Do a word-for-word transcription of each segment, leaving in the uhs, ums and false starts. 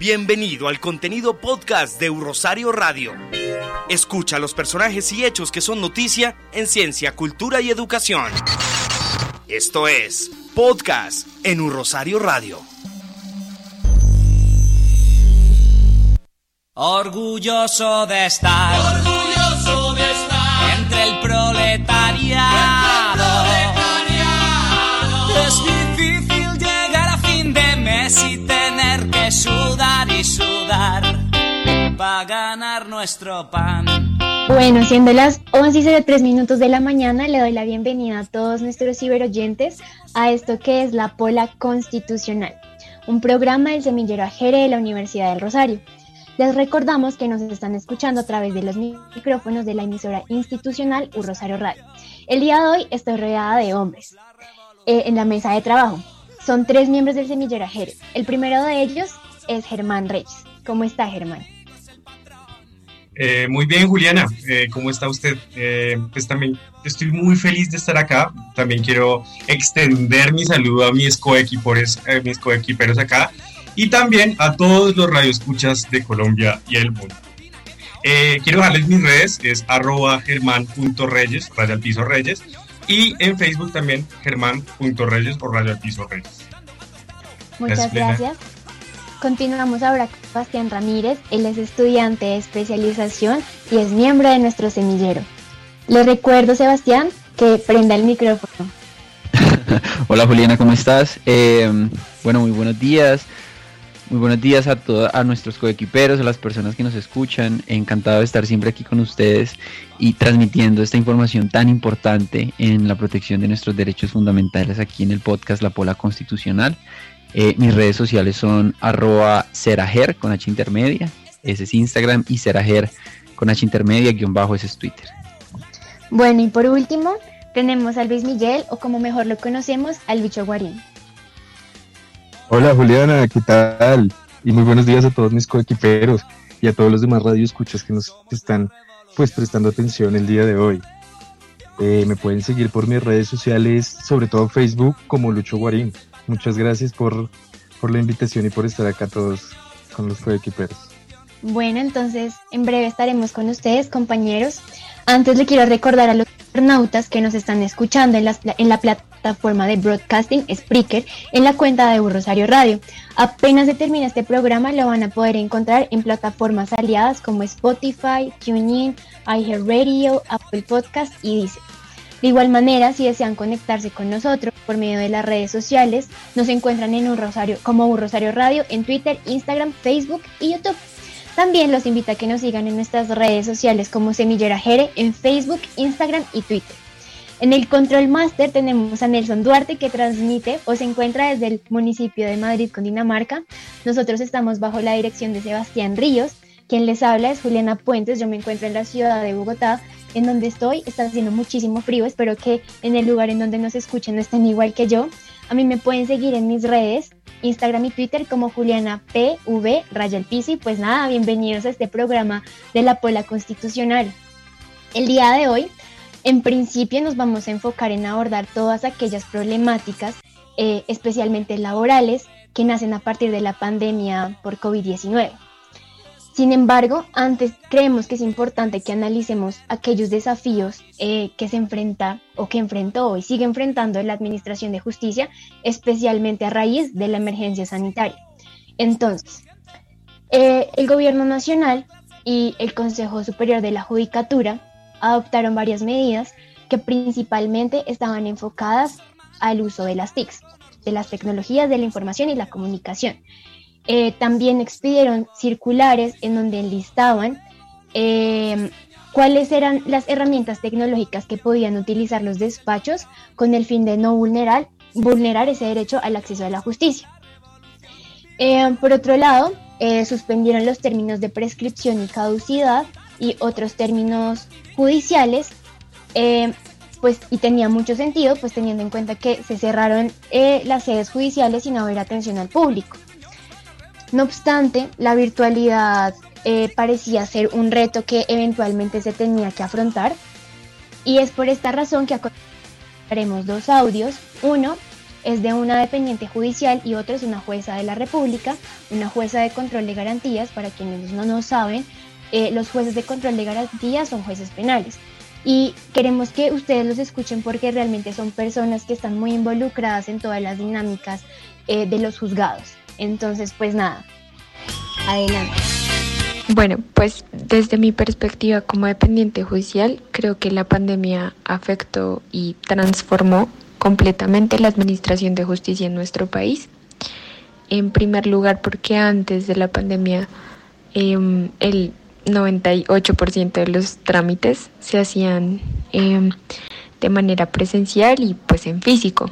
Bienvenido al contenido podcast de Rosario Radio. Escucha los personajes y hechos que son noticia en ciencia, cultura y educación. Esto es Podcast en Rosario Radio. Orgulloso de estar, orgulloso de estar entre el proletariado. Es difícil llegar a fin de mes y tener que sudar y sudar para ganar nuestro pan. Bueno, siendo las once y cero tres minutos de la mañana, le doy la bienvenida a todos nuestros ciberoyentes a esto que es La Pola Constitucional, un programa del Semillero Ajere de la Universidad del Rosario. Les recordamos que nos están escuchando a través de los micrófonos de la emisora institucional U Rosario Radio. El día de hoy estoy rodeada de hombres eh, en la mesa de trabajo. Son tres miembros del Semillero Ajere. El primero de ellos es Germán Reyes. ¿Cómo está, Germán? Eh, muy bien, Juliana, eh, ¿cómo está usted? Eh, pues también estoy muy feliz de estar acá. También quiero extender mi saludo a mis coequiperos, eh, mis coequiperos acá y también a todos los radioescuchas de Colombia y el mundo. Eh, quiero dejarles mis redes, es arroba germán.reyes, raya al piso reyes, y en Facebook también germán.reyes o raya al piso reyes. Muchas gracias. gracias. Continuamos ahora con Sebastián Ramírez. Él es estudiante de especialización y es miembro de nuestro semillero. Le recuerdo, Sebastián, que prenda el micrófono. Hola, Juliana, ¿cómo estás? Eh, bueno, muy buenos días. Muy buenos días a todos, a nuestros coequiperos, a las personas que nos escuchan. Encantado de estar siempre aquí con ustedes y transmitiendo esta información tan importante en la protección de nuestros derechos fundamentales aquí en el podcast La Pola Constitucional. Eh, mis redes sociales son arroba serager con H intermedia, ese es Instagram, y serager con H intermedia, guión bajo, ese es Twitter. Bueno, y por último, tenemos a Luis Miguel, o como mejor lo conocemos, al Bicho Guarín. Hola, Juliana, ¿qué tal? Y muy buenos días a todos mis coequiperos y a todos los demás radioescuchas que nos están pues prestando atención el día de hoy. Eh, me pueden seguir por mis redes sociales, sobre todo Facebook, como Lucho Guarín. Muchas gracias por, por la invitación y por estar acá todos con los coequiperos. Bueno, entonces en breve estaremos con ustedes, compañeros. Antes le quiero recordar a los internautas que nos están escuchando en la, en la plataforma de broadcasting Spreaker, en la cuenta de U Rosario Radio. Apenas se termina este programa, lo van a poder encontrar en plataformas aliadas como Spotify, TuneIn, iHeartRadio, Apple Podcast y Deezer. De igual manera, si desean conectarse con nosotros por medio de las redes sociales, nos encuentran en Un Rosario, como Un Rosario Radio en Twitter, Instagram, Facebook y YouTube. También los invito a que nos sigan en nuestras redes sociales como Semillero Ajere en Facebook, Instagram y Twitter. En el Control Master tenemos a Nelson Duarte, que transmite o se encuentra desde el municipio de Madrid, Cundinamarca. Nosotros estamos bajo la dirección de Sebastián Ríos. Quien les habla es Juliana Puentes. Yo me encuentro en la ciudad de Bogotá, en donde estoy. Está haciendo muchísimo frío. Espero que en el lugar en donde nos escuchen no estén igual que yo. A mí me pueden seguir en mis redes, Instagram y Twitter, como Juliana P V raya el piso. Y pues nada, bienvenidos a este programa de La Pola Constitucional. El día de hoy, en principio, nos vamos a enfocar en abordar todas aquellas problemáticas, eh, especialmente laborales, que nacen a partir de la pandemia por covid diecinueve. Sin embargo, antes creemos que es importante que analicemos aquellos desafíos eh, que se enfrenta o que enfrentó y sigue enfrentando la Administración de Justicia, especialmente a raíz de la emergencia sanitaria. Entonces, eh, el Gobierno Nacional y el Consejo Superior de la Judicatura adoptaron varias medidas que principalmente estaban enfocadas al uso de las T I Cs, de las tecnologías de la información y la comunicación. Eh, también expidieron circulares en donde enlistaban eh, cuáles eran las herramientas tecnológicas que podían utilizar los despachos con el fin de no vulnerar, vulnerar ese derecho al acceso a la justicia. Eh, por otro lado, eh, suspendieron los términos de prescripción y caducidad y otros términos judiciales, eh, pues, y tenía mucho sentido, pues teniendo en cuenta que se cerraron eh, las sedes judiciales sin haber atención al público. No obstante, la virtualidad eh, parecía ser un reto que eventualmente se tenía que afrontar, y es por esta razón que haremos dos audios. Uno es de una dependiente judicial y otro es una jueza de la República, una jueza de control de garantías. Para quienes no lo saben, eh, los jueces de control de garantías son jueces penales. Y queremos que ustedes los escuchen porque realmente son personas que están muy involucradas en todas las dinámicas eh, de los juzgados. Entonces, pues nada, adelante. Bueno, pues desde mi perspectiva como dependiente judicial, creo que la pandemia afectó y transformó completamente la administración de justicia en nuestro país. En primer lugar, porque antes de la pandemia eh, el noventa y ocho por ciento de los trámites se hacían eh, de manera presencial y pues en físico.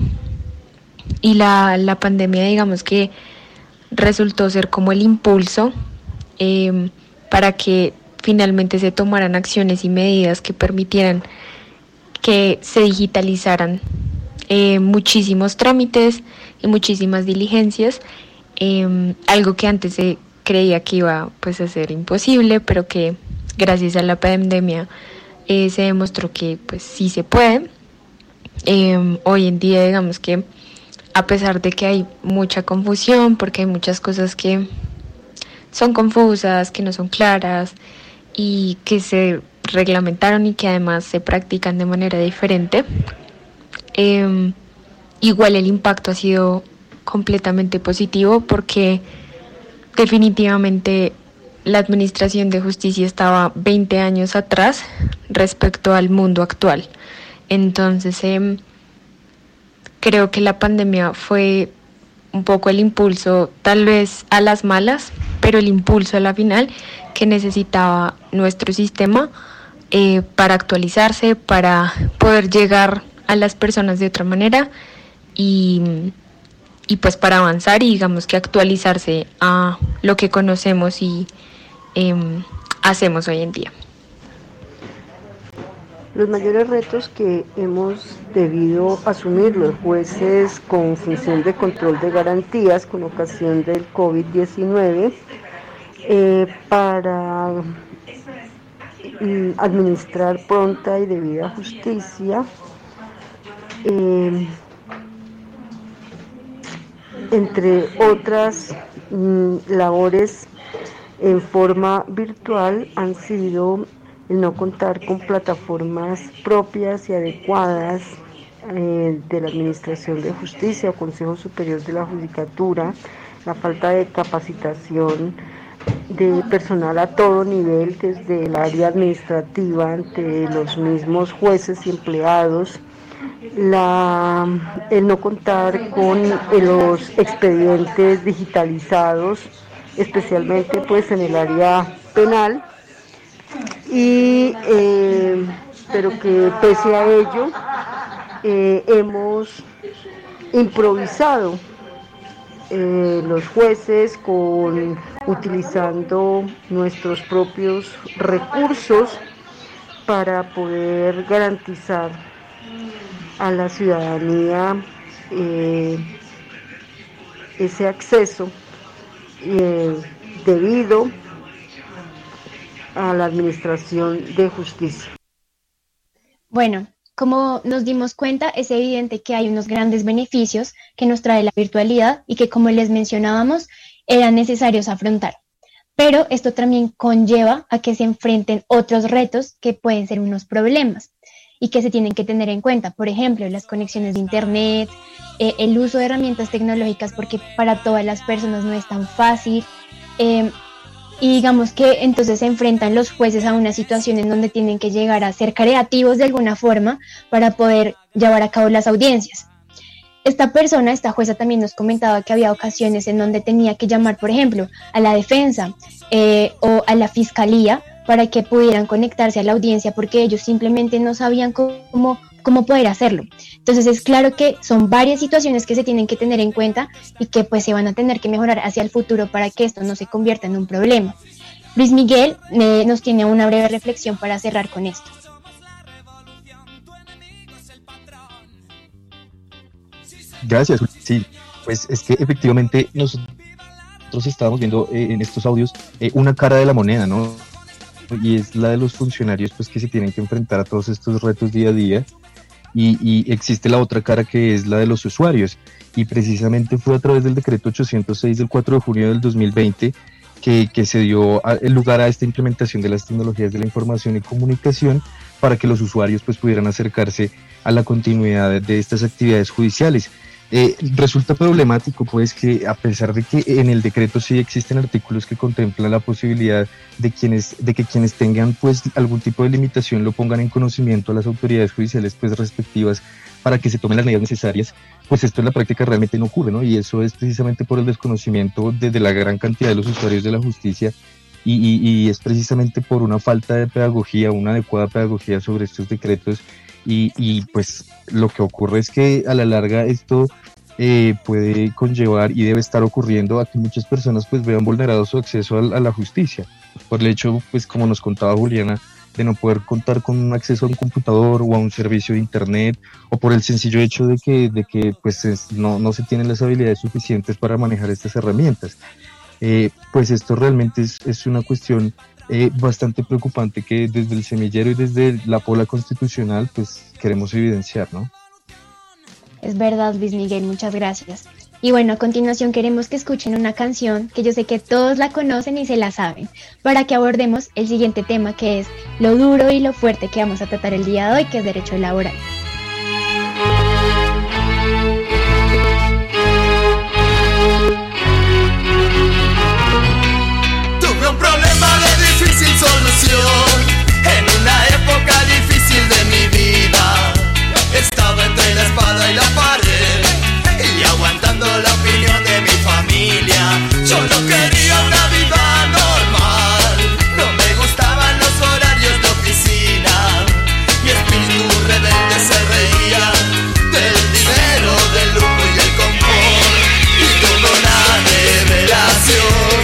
Y la, la pandemia, digamos que resultó ser como el impulso eh, para que finalmente se tomaran acciones y medidas que permitieran que se digitalizaran eh, muchísimos trámites y muchísimas diligencias, eh, algo que antes se creía que iba pues a ser imposible, pero que gracias a la pandemia eh, se demostró que pues sí se puede. Eh, hoy en día, digamos que a pesar de que hay mucha confusión, porque hay muchas cosas que son confusas, que no son claras y que se reglamentaron y que además se practican de manera diferente, eh, igual el impacto ha sido completamente positivo porque definitivamente la administración de justicia estaba veinte años atrás respecto al mundo actual. Entonces eh, creo que la pandemia fue un poco el impulso, tal vez a las malas, pero el impulso a la final que necesitaba nuestro sistema eh, para actualizarse, para poder llegar a las personas de otra manera y, y pues para avanzar y digamos que actualizarse a lo que conocemos y eh, hacemos hoy en día. Los mayores retos que hemos debido asumir los jueces con función de control de garantías con ocasión del COVID diecinueve eh, para mm, administrar pronta y debida justicia, eh, entre otras mm, labores en forma virtual, han sido el no contar con plataformas propias y adecuadas eh, de la Administración de Justicia o Consejo Superior de la Judicatura, la falta de capacitación de personal a todo nivel, desde el área administrativa, ante los mismos jueces y empleados, la, el no contar con eh, los expedientes digitalizados, especialmente pues en el área penal, y eh, pero que pese a ello eh, hemos improvisado eh, los jueces con utilizando nuestros propios recursos para poder garantizar a la ciudadanía eh, ese acceso eh, debido a la administración de justicia. Bueno, como nos dimos cuenta, es evidente que hay unos grandes beneficios que nos trae la virtualidad y que, como les mencionábamos, eran necesarios afrontar. Pero esto también conlleva a que se enfrenten otros retos que pueden ser unos problemas y que se tienen que tener en cuenta. Por ejemplo, las conexiones de internet, eh, el uso de herramientas tecnológicas, porque para todas las personas no es tan fácil. Eh, Y digamos que entonces se enfrentan los jueces a una situación en donde tienen que llegar a ser creativos de alguna forma para poder llevar a cabo las audiencias. Esta persona, esta jueza, también nos comentaba que había ocasiones en donde tenía que llamar, por ejemplo, a la defensa eh, o a la fiscalía para que pudieran conectarse a la audiencia, porque ellos simplemente no sabían cómo, cómo poder hacerlo. Entonces es claro que son varias situaciones que se tienen que tener en cuenta y que pues se van a tener que mejorar hacia el futuro para que esto no se convierta en un problema. Luis Miguel eh, nos tiene una breve reflexión para cerrar con esto. Gracias. Sí, pues es que efectivamente nosotros estábamos viendo eh, en estos audios eh, una cara de la moneda, ¿no? Y es la de los funcionarios pues que se tienen que enfrentar a todos estos retos día a día. y, y existe la otra cara que es la de los usuarios, y precisamente fue a través del decreto ochocientos seis del cuatro de junio del dos mil veinte que, que se dio a, el lugar a esta implementación de las tecnologías de la información y comunicación para que los usuarios pues pudieran acercarse a la continuidad de, de estas actividades judiciales. Eh, resulta problemático pues que a pesar de que en el decreto sí existen artículos que contemplan la posibilidad de quienes de que quienes tengan pues algún tipo de limitación lo pongan en conocimiento a las autoridades judiciales pues respectivas para que se tomen las medidas necesarias, pues esto en la práctica realmente no ocurre, ¿no? Y eso es precisamente por el desconocimiento de, de la gran cantidad de los usuarios de la justicia y, y, y es precisamente por una falta de pedagogía, una adecuada pedagogía sobre estos decretos. Y, y pues lo que ocurre es que a la larga esto eh, puede conllevar y debe estar ocurriendo a que muchas personas pues vean vulnerado su acceso a, a la justicia, por el hecho pues como nos contaba Juliana de no poder contar con un acceso a un computador o a un servicio de internet, o por el sencillo hecho de que, de que pues es, no, no se tienen las habilidades suficientes para manejar estas herramientas. Eh, pues esto realmente es, es una cuestión Eh, bastante preocupante que desde el semillero y desde la pola constitucional pues queremos evidenciar, ¿no? Es verdad, Luis Miguel, muchas gracias. Y bueno, a continuación queremos que escuchen una canción que yo sé que todos la conocen y se la saben, para que abordemos el siguiente tema, que es lo duro y lo fuerte que vamos a tratar el día de hoy, que es derecho laboral. Tuve un problema de difícil solución en una época difícil de mi vida. Estaba entre la espada y la pared y aguantando la opinión de mi familia. Yo no quería una vida normal, no me gustaban los horarios de oficina. Mi espíritu rebelde se reía del dinero, del lujo y del confort, y tuve una revelación.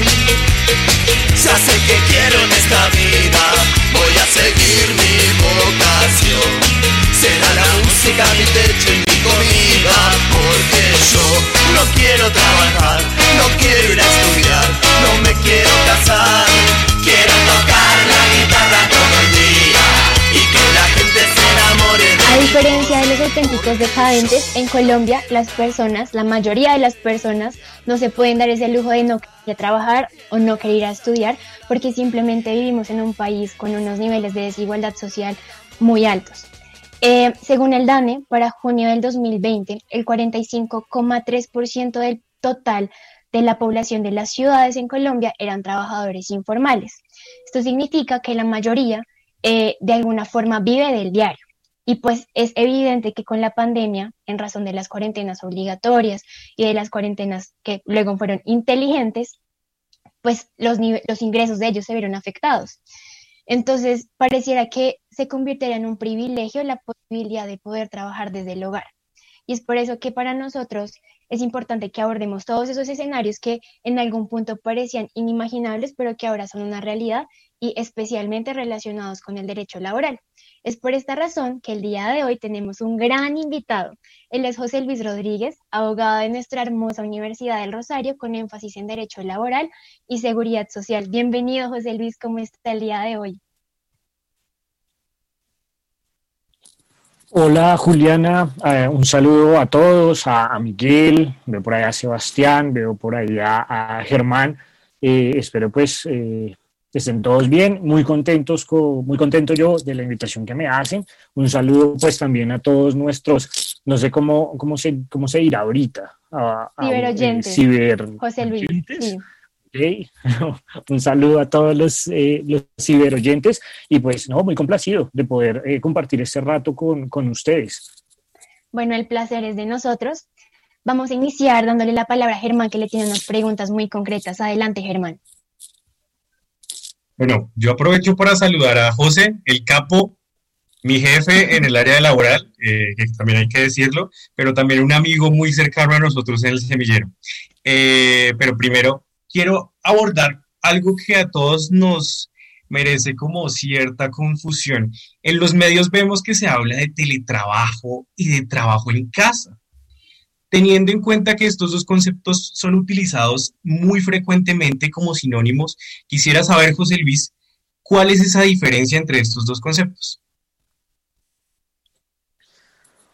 Ya sé que quiero en esta vida, voy a seguir mi vocación. Será la música mi techo y mi comida, porque yo no quiero trabajar, no quiero ir a estudiar, no me quiero casar. Quiero tocar la guitarra todo el día y que la gente se enamore de A diferencia de los auténticos decadentes, en Colombia las personas, la mayoría de las personas, no se pueden dar ese lujo de no querer trabajar o no querer ir a estudiar, porque simplemente vivimos en un país con unos niveles de desigualdad social muy altos. Eh, según el DANE, para junio del dos mil veinte, el cuarenta y cinco coma tres por ciento del total de la población de las ciudades en Colombia eran trabajadores informales. Esto significa que la mayoría eh, de alguna forma vive del diario. Y pues es evidente que con la pandemia, en razón de las cuarentenas obligatorias y de las cuarentenas que luego fueron inteligentes, pues los, los ingresos de ellos se vieron afectados. Entonces, pareciera que se convirtiera en un privilegio la posibilidad de poder trabajar desde el hogar. Y es por eso que para nosotros es importante que abordemos todos esos escenarios que en algún punto parecían inimaginables, pero que ahora son una realidad y especialmente relacionados con el derecho laboral. Es por esta razón que el día de hoy tenemos un gran invitado. Él es José Luis Rodríguez, abogado de nuestra hermosa Universidad del Rosario con énfasis en Derecho Laboral y Seguridad Social. Bienvenido, José Luis, ¿cómo está el día de hoy? Hola Juliana, eh, un saludo a todos, a, a Miguel, veo por ahí a Sebastián, veo por ahí a, a Germán, eh, espero pues eh, estén todos bien, muy contentos, con, muy contento yo de la invitación que me hacen, un saludo pues también a todos nuestros, no sé cómo, cómo, se, cómo se dirá ahorita, a, a ciberoyentes, eh, ciber José Luis, sí. Okay. Un saludo a todos los, eh, los ciberoyentes y pues no, muy complacido de poder eh, compartir este rato con, con ustedes. Bueno, el placer es de nosotros. Vamos a iniciar dándole la palabra a Germán, que le tiene unas preguntas muy concretas. Adelante, Germán. Bueno, yo aprovecho para saludar a José, el capo, mi jefe en el área laboral, eh, que también hay que decirlo, pero también un amigo muy cercano a nosotros en el semillero. Eh, pero primero, quiero abordar algo que a todos nos merece como cierta confusión. En los medios vemos que se habla de teletrabajo y de trabajo en casa. Teniendo en cuenta que estos dos conceptos son utilizados muy frecuentemente como sinónimos, quisiera saber, José Luis, ¿cuál es esa diferencia entre estos dos conceptos?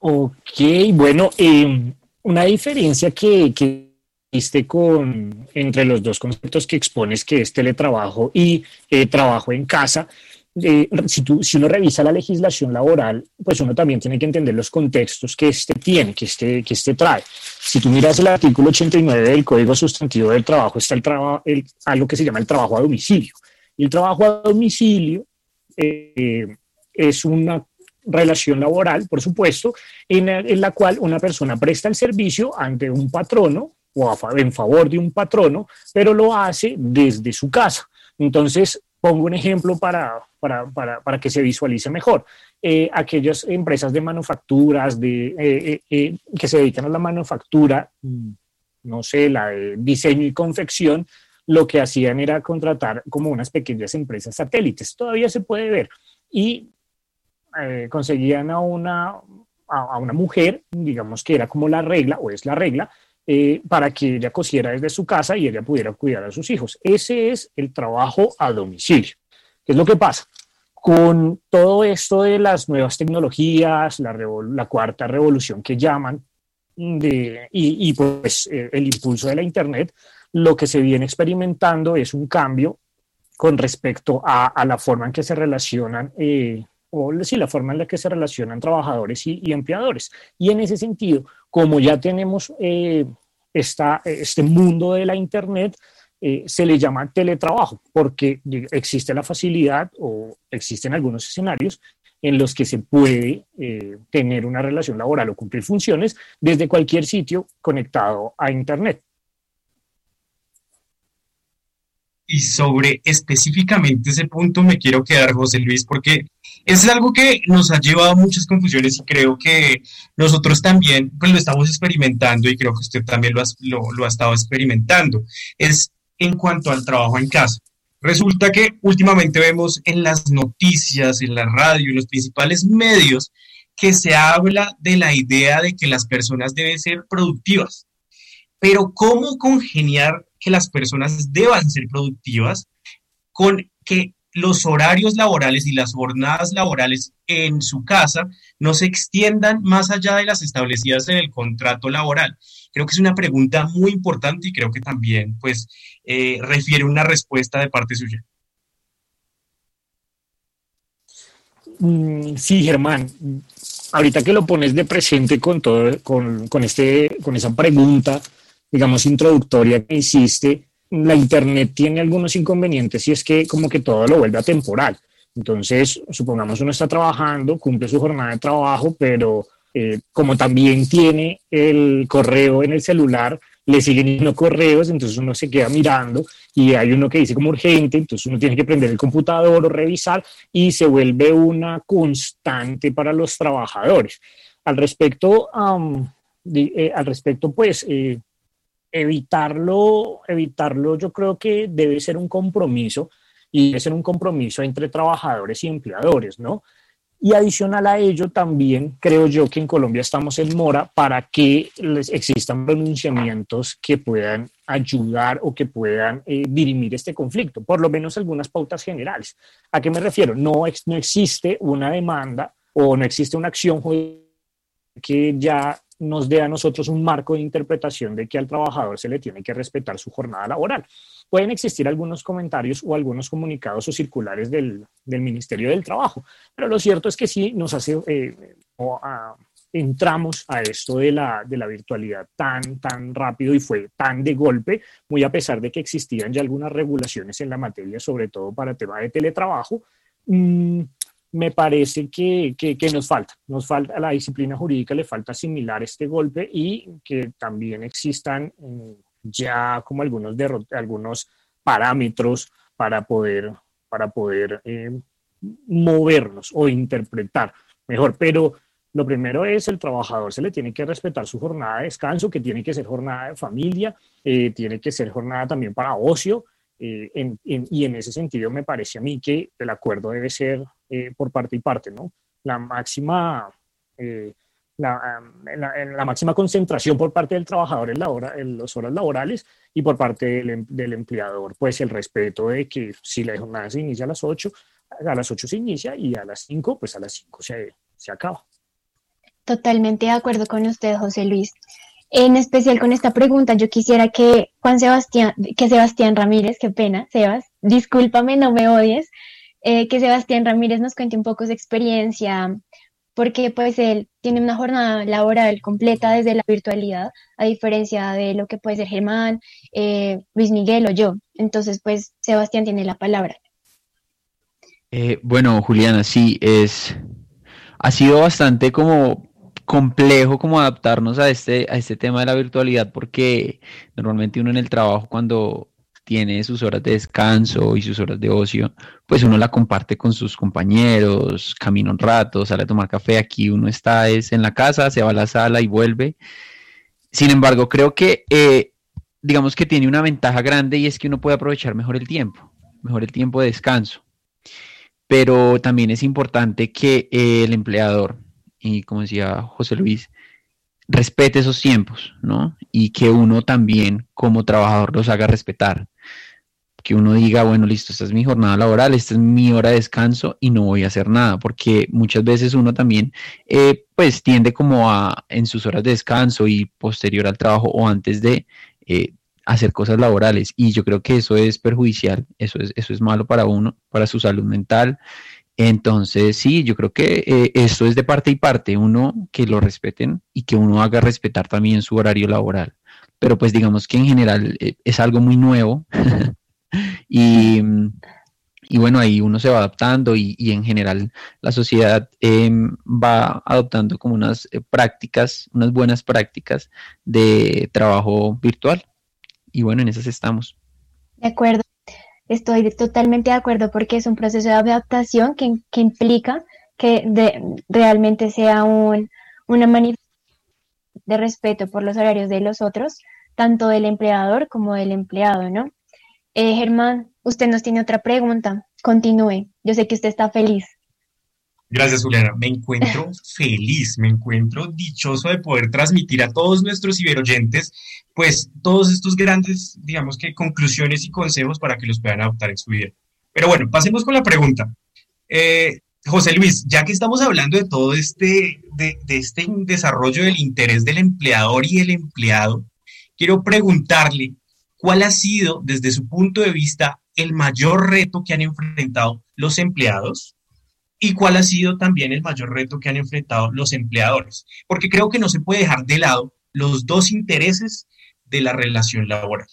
Ok, bueno, eh, una diferencia que, que existe con, entre los dos conceptos que expones, que es teletrabajo y eh, trabajo en casa. Eh, si, tú, si uno revisa la legislación laboral, pues uno también tiene que entender los contextos que este tiene, que este, que este trae. Si tú miras el artículo ochenta y nueve del Código Sustantivo del Trabajo, está el traba, el, algo que se llama el trabajo a domicilio. Y el trabajo a domicilio eh, es una relación laboral, por supuesto, en, en la cual una persona presta el servicio ante un patrono o a, en favor de un patrono, pero lo hace desde su casa. Entonces, pongo un ejemplo para, para, para, para que se visualice mejor. Eh, aquellas empresas de manufacturas de, eh, eh, eh, que se dedican a la manufactura, no sé, la de diseño y confección, lo que hacían era contratar como unas pequeñas empresas satélites. Todavía se puede ver. Y Eh, conseguían a una, a, a una mujer, digamos que era como la regla, o es la regla, eh, para que ella cosiera desde su casa y ella pudiera cuidar a sus hijos. Ese es el trabajo a domicilio. ¿Qué es lo que pasa? Con todo esto de las nuevas tecnologías, la, la cuarta revolución que llaman, de, y, y pues eh, el impulso de la Internet, lo que se viene experimentando es un cambio con respecto a, a la forma en que se relacionan eh, o sí, la forma en la que se relacionan trabajadores y, y empleadores. Y en ese sentido, como ya tenemos eh, esta, este mundo de la Internet, eh, se le llama teletrabajo, porque existe la facilidad o existen algunos escenarios en los que se puede eh, tener una relación laboral o cumplir funciones desde cualquier sitio conectado a Internet. Y sobre específicamente ese punto me quiero quedar, José Luis, porque es algo que nos ha llevado a muchas confusiones y creo que nosotros también pues, lo estamos experimentando y creo que usted también lo ha, lo, lo ha estado experimentando. Es en cuanto al trabajo en casa. Resulta que últimamente vemos en las noticias, en la radio, en los principales medios, que se habla de la idea de que las personas deben ser productivas. Pero ¿cómo congeniar que las personas deban ser productivas con que los horarios laborales y las jornadas laborales en su casa no se extiendan más allá de las establecidas en el contrato laboral? Creo que es una pregunta muy importante y creo que también pues, eh, refiere una respuesta de parte suya. Sí, Germán, ahorita que lo pones de presente con, todo, con, con, este, con esa pregunta, digamos, introductoria que hiciste, la Internet tiene algunos inconvenientes y es que como que todo lo vuelve atemporal. Entonces, supongamos uno está trabajando, cumple su jornada de trabajo, pero eh, como también tiene el correo en el celular, le siguen yendo correos, entonces uno se queda mirando y hay uno que dice como urgente, entonces uno tiene que prender el computador o revisar y se vuelve una constante para los trabajadores. Al respecto, um, de, eh, al respecto pues... Eh, Evitarlo, evitarlo yo creo que debe ser un compromiso y debe ser un compromiso entre trabajadores y empleadores, ¿no? Y adicional a ello también creo yo que en Colombia estamos en mora para que les existan pronunciamientos que puedan ayudar o que puedan eh, dirimir este conflicto, por lo menos algunas pautas generales. ¿A qué me refiero? No, no existe una demanda o no existe una acción que ya nos dé a nosotros un marco de interpretación de que al trabajador se le tiene que respetar su jornada laboral. Pueden existir algunos comentarios o algunos comunicados o circulares del, del Ministerio del Trabajo, pero lo cierto es que sí nos hace, eh, o, a, entramos a esto de la, de la virtualidad tan, tan rápido y fue tan de golpe, muy a pesar de que existían ya algunas regulaciones en la materia, sobre todo para el tema de teletrabajo. mmm, me parece que, que, que nos falta, nos falta, a la disciplina jurídica le falta asimilar este golpe y que también existan eh, ya como algunos, derrot- algunos parámetros para poder, para poder eh, movernos o interpretar mejor. Pero lo primero es el trabajador se le tiene que respetar su jornada de descanso, que tiene que ser jornada de familia, eh, tiene que ser jornada también para ocio. Eh, en, en, y en ese sentido me parece a mí que el acuerdo debe ser eh, por parte y parte, ¿no? La máxima, eh, la, la, la máxima concentración por parte del trabajador en, la hora, en las horas laborales y por parte del, del empleador, pues el respeto de que si la jornada se inicia a las ocho, a las ocho se inicia y a las cinco, pues a las cinco se, se acaba. Totalmente de acuerdo con usted, José Luis. En especial con esta pregunta, yo quisiera que Juan Sebastián, que Sebastián Ramírez, qué pena, Sebas, discúlpame, no me odies, eh, que Sebastián Ramírez nos cuente un poco su experiencia, porque pues él tiene una jornada laboral completa desde la virtualidad, a diferencia de lo que puede ser Germán, eh, Luis Miguel o yo. Entonces, pues Sebastián tiene la palabra. Eh, bueno, Juliana, sí, es, ha sido bastante como complejo como adaptarnos a este, a este tema de la virtualidad, porque normalmente uno en el trabajo, cuando tiene sus horas de descanso y sus horas de ocio, pues uno la comparte con sus compañeros, camina un rato, sale a tomar café. Aquí uno está es en la casa, se va a la sala y vuelve. Sin embargo, creo que eh, digamos que tiene una ventaja grande, y es que uno puede aprovechar mejor el tiempo, mejor el tiempo de descanso. Pero también es importante que eh, el empleador, y como decía José Luis, respete esos tiempos, ¿no? Y que uno también como trabajador los haga respetar. Que uno diga, bueno, listo, esta es mi jornada laboral, esta es mi hora de descanso y no voy a hacer nada, porque muchas veces uno también eh, pues tiende como a, en sus horas de descanso y posterior al trabajo o antes de eh, hacer cosas laborales, y yo creo que eso es perjudicial, eso es, eso es malo para uno, para su salud mental. Entonces, sí, yo creo que eh, esto es de parte y parte, uno que lo respeten y que uno haga respetar también su horario laboral. Pero pues digamos que en general eh, es algo muy nuevo y, y bueno, ahí uno se va adaptando, y, y en general la sociedad eh, va adoptando como unas eh, prácticas, unas buenas prácticas de trabajo virtual. Y bueno, en esas estamos. De acuerdo. Estoy totalmente de acuerdo, porque es un proceso de adaptación que, que implica que de, realmente sea un, una manifestación de respeto por los horarios de los otros, tanto del empleador como del empleado, ¿no? Eh, Germán, usted nos tiene otra pregunta. Continúe. Yo sé que usted está feliz. Gracias, Juliana. Me encuentro feliz, me encuentro dichoso de poder transmitir a todos nuestros ciberoyentes, pues, todos estos grandes, digamos que, conclusiones y consejos para que los puedan adoptar en su vida. Pero bueno, pasemos con la pregunta. Eh, José Luis, ya que estamos hablando de todo este, de, de este desarrollo del interés del empleador y el empleado, quiero preguntarle cuál ha sido, desde su punto de vista, el mayor reto que han enfrentado los empleados, y cuál ha sido también el mayor reto que han enfrentado los empleadores, porque creo que no se puede dejar de lado los dos intereses de la relación laboral.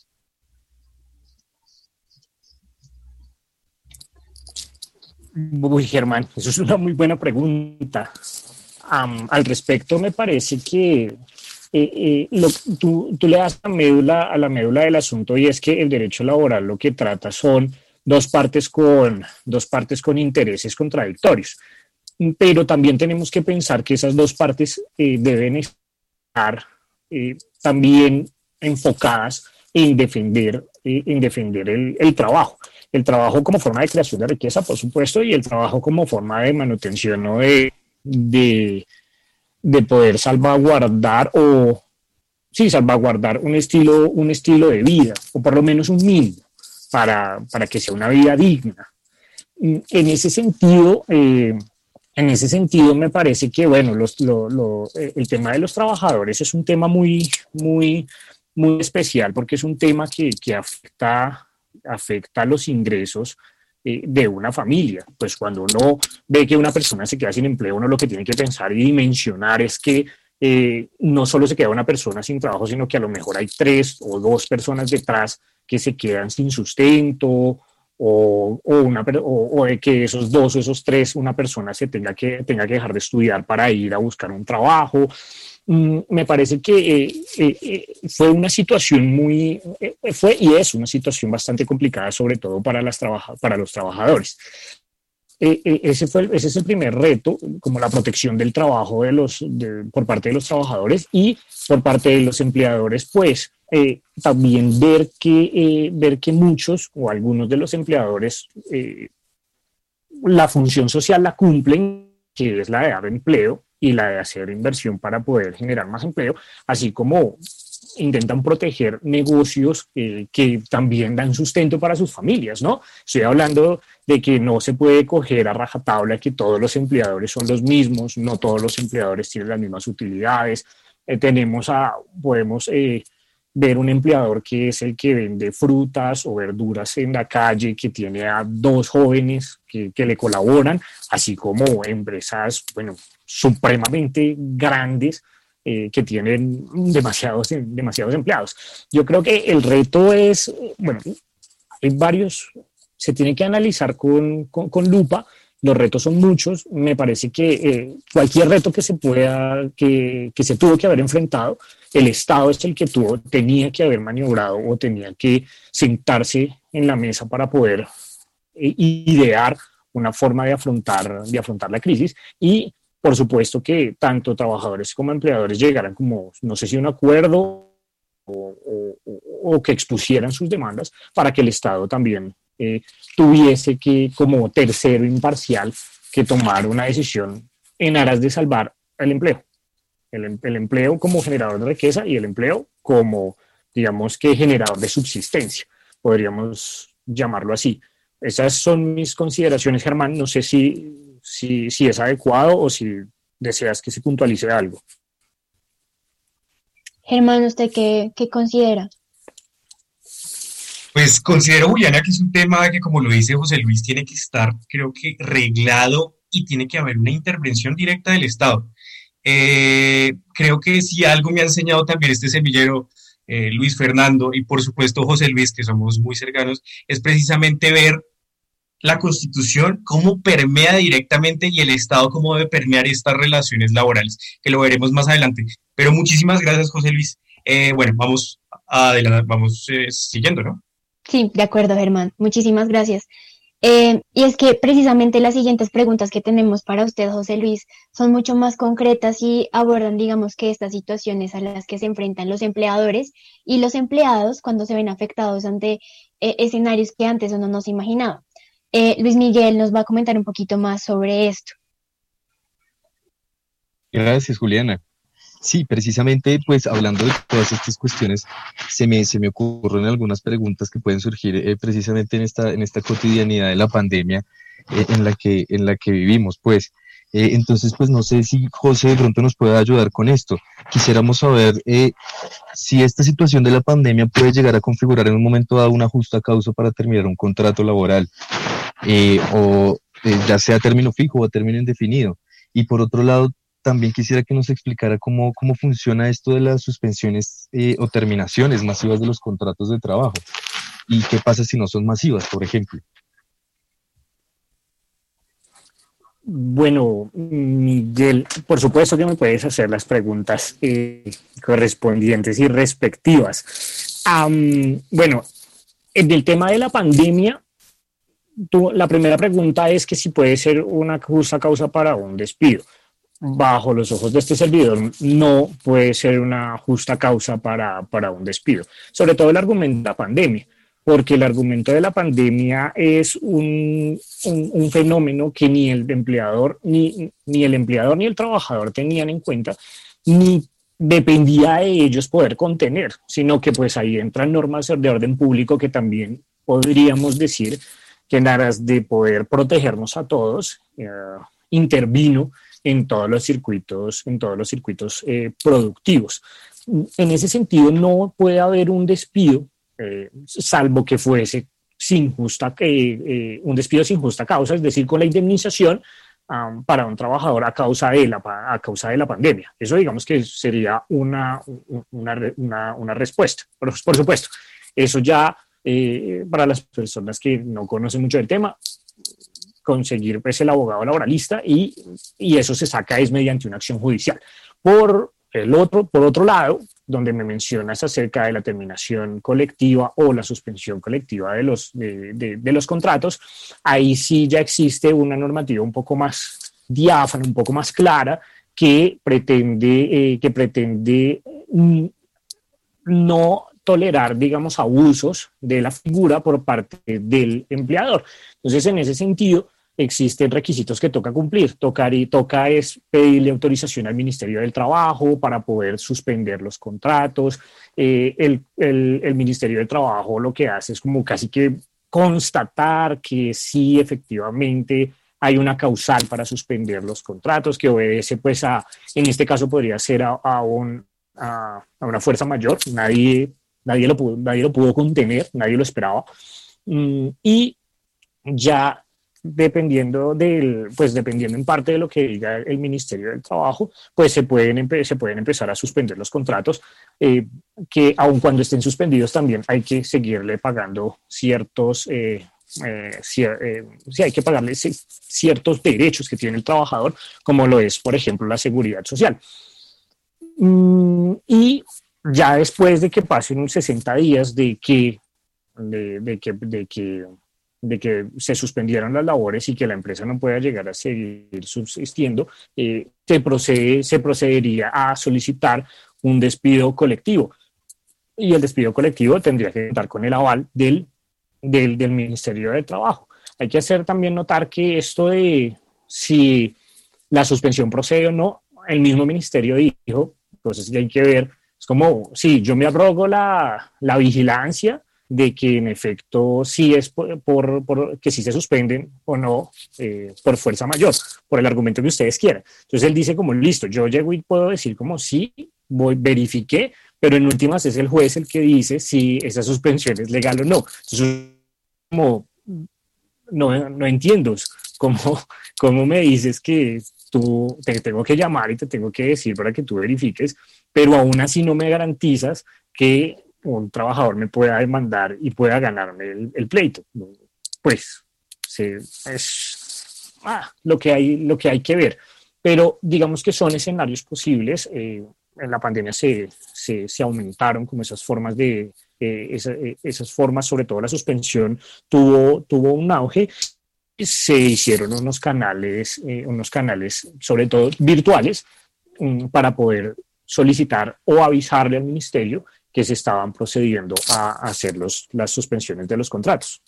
Uy, Germán, eso es una muy buena pregunta. Um, al respecto, me parece que eh, eh, lo, tú, tú le das la médula, a la médula del asunto, y es que el derecho laboral lo que trata son dos partes con, dos partes con intereses contradictorios. Pero también tenemos que pensar que esas dos partes eh, deben estar eh, también enfocadas en defender, eh, en defender el, el trabajo. El trabajo como forma de creación de riqueza, por supuesto, y el trabajo como forma de manutención, ¿no? de, de, de poder salvaguardar o sí, salvaguardar un estilo, un estilo de vida, o por lo menos un mínimo, para, para que sea una vida digna. En ese sentido, eh, en ese sentido me parece que, bueno, los, lo, lo, el tema de los trabajadores es un tema muy, muy, muy especial, porque es un tema que, que afecta, afecta los ingresos eh, de una familia. Pues cuando uno ve que una persona se queda sin empleo, uno lo que tiene que pensar y dimensionar es que eh, no solo se queda una persona sin trabajo, sino que a lo mejor hay tres o dos personas detrás que se quedan sin sustento, o, o, una, o, o de que esos dos o esos tres, una persona se tenga que, tenga que dejar de estudiar para ir a buscar un trabajo. Mm, me parece que eh, eh, fue una situación muy, eh, fue y es una situación bastante complicada, sobre todo para, las trabaja, para los trabajadores. Eh, eh, ese, fue, ese es el primer reto, como la protección del trabajo de los, de, por parte de los trabajadores, y por parte de los empleadores, pues, Eh, también ver que, eh, ver que muchos o algunos de los empleadores eh, la función social la cumplen, que es la de dar empleo y la de hacer inversión para poder generar más empleo, así como intentan proteger negocios eh, que también dan sustento para sus familias, ¿no? Estoy hablando de que no se puede coger a rajatabla que todos los empleadores son los mismos, no todos los empleadores tienen las mismas utilidades. Eh, tenemos a, podemos eh, ver un empleador que es el que vende frutas o verduras en la calle, que tiene a dos jóvenes que, que le colaboran, así como empresas, bueno, supremamente grandes, Eh, que tienen demasiados, demasiados empleados. Yo creo que el reto es, bueno, hay varios, se tiene que analizar con, con, con lupa, los retos son muchos, me parece que eh, cualquier reto que se pueda, que, que se tuvo que haber enfrentado, el Estado es el que tuvo, tenía que haber maniobrado o tenía que sentarse en la mesa para poder eh, idear una forma de afrontar, de afrontar la crisis y por supuesto que tanto trabajadores como empleadores llegaran como, no sé si un acuerdo o, o, o que expusieran sus demandas para que el Estado también eh, tuviese que, como tercero imparcial, que tomar una decisión en aras de salvar el empleo. El, el empleo como generador de riqueza y el empleo como, digamos que, generador de subsistencia, podríamos llamarlo así. Esas son mis consideraciones, Germán. No sé si... Si, si es adecuado o si deseas que se puntualice algo. Germán, ¿usted qué, qué considera? Pues considero, Juliana, que es un tema que, como lo dice José Luis, tiene que estar, creo que, reglado y tiene que haber una intervención directa del Estado. Eh, creo que si algo me ha enseñado también este semillero, eh, Luis Fernando y por supuesto José Luis, que somos muy cercanos, es precisamente ver la Constitución, cómo permea directamente y el Estado cómo debe permear estas relaciones laborales, que lo veremos más adelante. Pero muchísimas gracias, José Luis. Eh, bueno, vamos adelante, vamos eh, siguiendo, ¿no? Sí, de acuerdo, Germán. Muchísimas gracias. Eh, y es que precisamente las siguientes preguntas que tenemos para usted, José Luis, son mucho más concretas y abordan, digamos, que estas situaciones a las que se enfrentan los empleadores y los empleados cuando se ven afectados ante eh, escenarios que antes uno no se imaginaba. Eh, Luis Miguel nos va a comentar un poquito más sobre esto. Gracias, Juliana. Sí, precisamente, pues hablando de todas estas cuestiones, se me, se me ocurren algunas preguntas que pueden surgir eh, precisamente en esta, en esta cotidianidad de la pandemia eh, en la que, en la que vivimos, pues. Eh, entonces, pues no sé si José de pronto nos puede ayudar con esto. Quisiéramos saber eh, si esta situación de la pandemia puede llegar a configurar en un momento dado una justa causa para terminar un contrato laboral, eh, o eh, ya sea a término fijo o a término indefinido. Y por otro lado, también quisiera que nos explicara cómo, cómo funciona esto de las suspensiones eh, o terminaciones masivas de los contratos de trabajo. ¿Y qué pasa si no son masivas, por ejemplo? Bueno, Miguel, por supuesto que me puedes hacer las preguntas eh, correspondientes y respectivas. Um, bueno, en el tema de la pandemia, tú, la primera pregunta es que si puede ser una justa causa para un despido. Bajo los ojos de este servidor, no puede ser una justa causa para, para un despido. Sobre todo el argumento de la pandemia, porque el argumento de la pandemia es un, un, un fenómeno que ni el empleador ni, ni el empleador ni el trabajador tenían en cuenta, ni dependía de ellos poder contener, sino que pues ahí entran normas de orden público que también podríamos decir que en aras de poder protegernos a todos, eh, intervino en todos los circuitos, en todos los circuitos eh, productivos. En ese sentido, no puede haber un despido, eh, salvo que fuese sin justa, eh, eh, un despido sin justa causa, es decir, con la indemnización um, para un trabajador a causa de la, a causa de la pandemia. Eso, digamos que sería una, una, una, una respuesta, por, por supuesto. Eso ya, eh, para las personas que no conocen mucho del tema, conseguir pues, el abogado laboralista y, y eso se saca es mediante una acción judicial. Por, el otro, por otro lado, donde me mencionas acerca de la terminación colectiva o la suspensión colectiva de los, de, de, de los contratos, ahí sí ya existe una normativa un poco más diáfana, un poco más clara, que pretende, eh, que pretende mm, no tolerar, digamos, abusos de la figura por parte del empleador. Entonces, en ese sentido, existen requisitos que toca cumplir. Tocar y toca es pedirle autorización al Ministerio del Trabajo para poder suspender los contratos. Eh, el, el, el Ministerio del Trabajo lo que hace es como casi que constatar que sí efectivamente hay una causal para suspender los contratos, que obedece pues a, en este caso podría ser a, a, un, a, a una fuerza mayor. Nadie, nadie, lo pudo, nadie lo pudo contener, nadie lo esperaba. Mm, y ya dependiendo del, pues dependiendo en parte de lo que diga el Ministerio del Trabajo, pues se pueden, empe- se pueden empezar a suspender los contratos, eh, que aun cuando estén suspendidos también hay que seguirle pagando ciertos, eh, eh, cier- eh, sí, hay que pagarle c- ciertos derechos que tiene el trabajador, como lo es, por ejemplo, la seguridad social. Mm, y ya después de que pasen unos sesenta días de que, de, de que, de que de que se suspendieran las labores y que la empresa no pueda llegar a seguir subsistiendo, eh, se, procede, se procedería a solicitar un despido colectivo. Y el despido colectivo tendría que contar con el aval del, del, del Ministerio de Trabajo. Hay que hacer también notar que esto de si la suspensión procede o no, el mismo ministerio dijo, entonces hay que ver, es como, sí, yo me arrogo la, la vigilancia de que en efecto sí es por, por, por que sí se suspenden o no eh, por fuerza mayor, por el argumento que ustedes quieran. Entonces él dice como, listo, yo llego y puedo decir como sí, voy, verifiqué, pero en últimas es el juez el que dice si esa suspensión es legal o no. Entonces como, no, no entiendo cómo, cómo me dices que tú te tengo que llamar y te tengo que decir para que tú verifiques, pero aún así no me garantizas que un trabajador me pueda demandar y pueda ganarme el, el pleito. Pues se, es ah, lo, que hay, lo que hay que ver. Pero digamos que son escenarios posibles. Eh, en la pandemia se, se, se aumentaron como esas formas de, eh, esa, eh, esas formas, sobre todo la suspensión, tuvo, tuvo un auge. Se hicieron unos canales, eh, unos canales, sobre todo virtuales, um, para poder solicitar o avisarle al ministerio que se estaban procediendo a hacer los, las suspensiones de los contratos.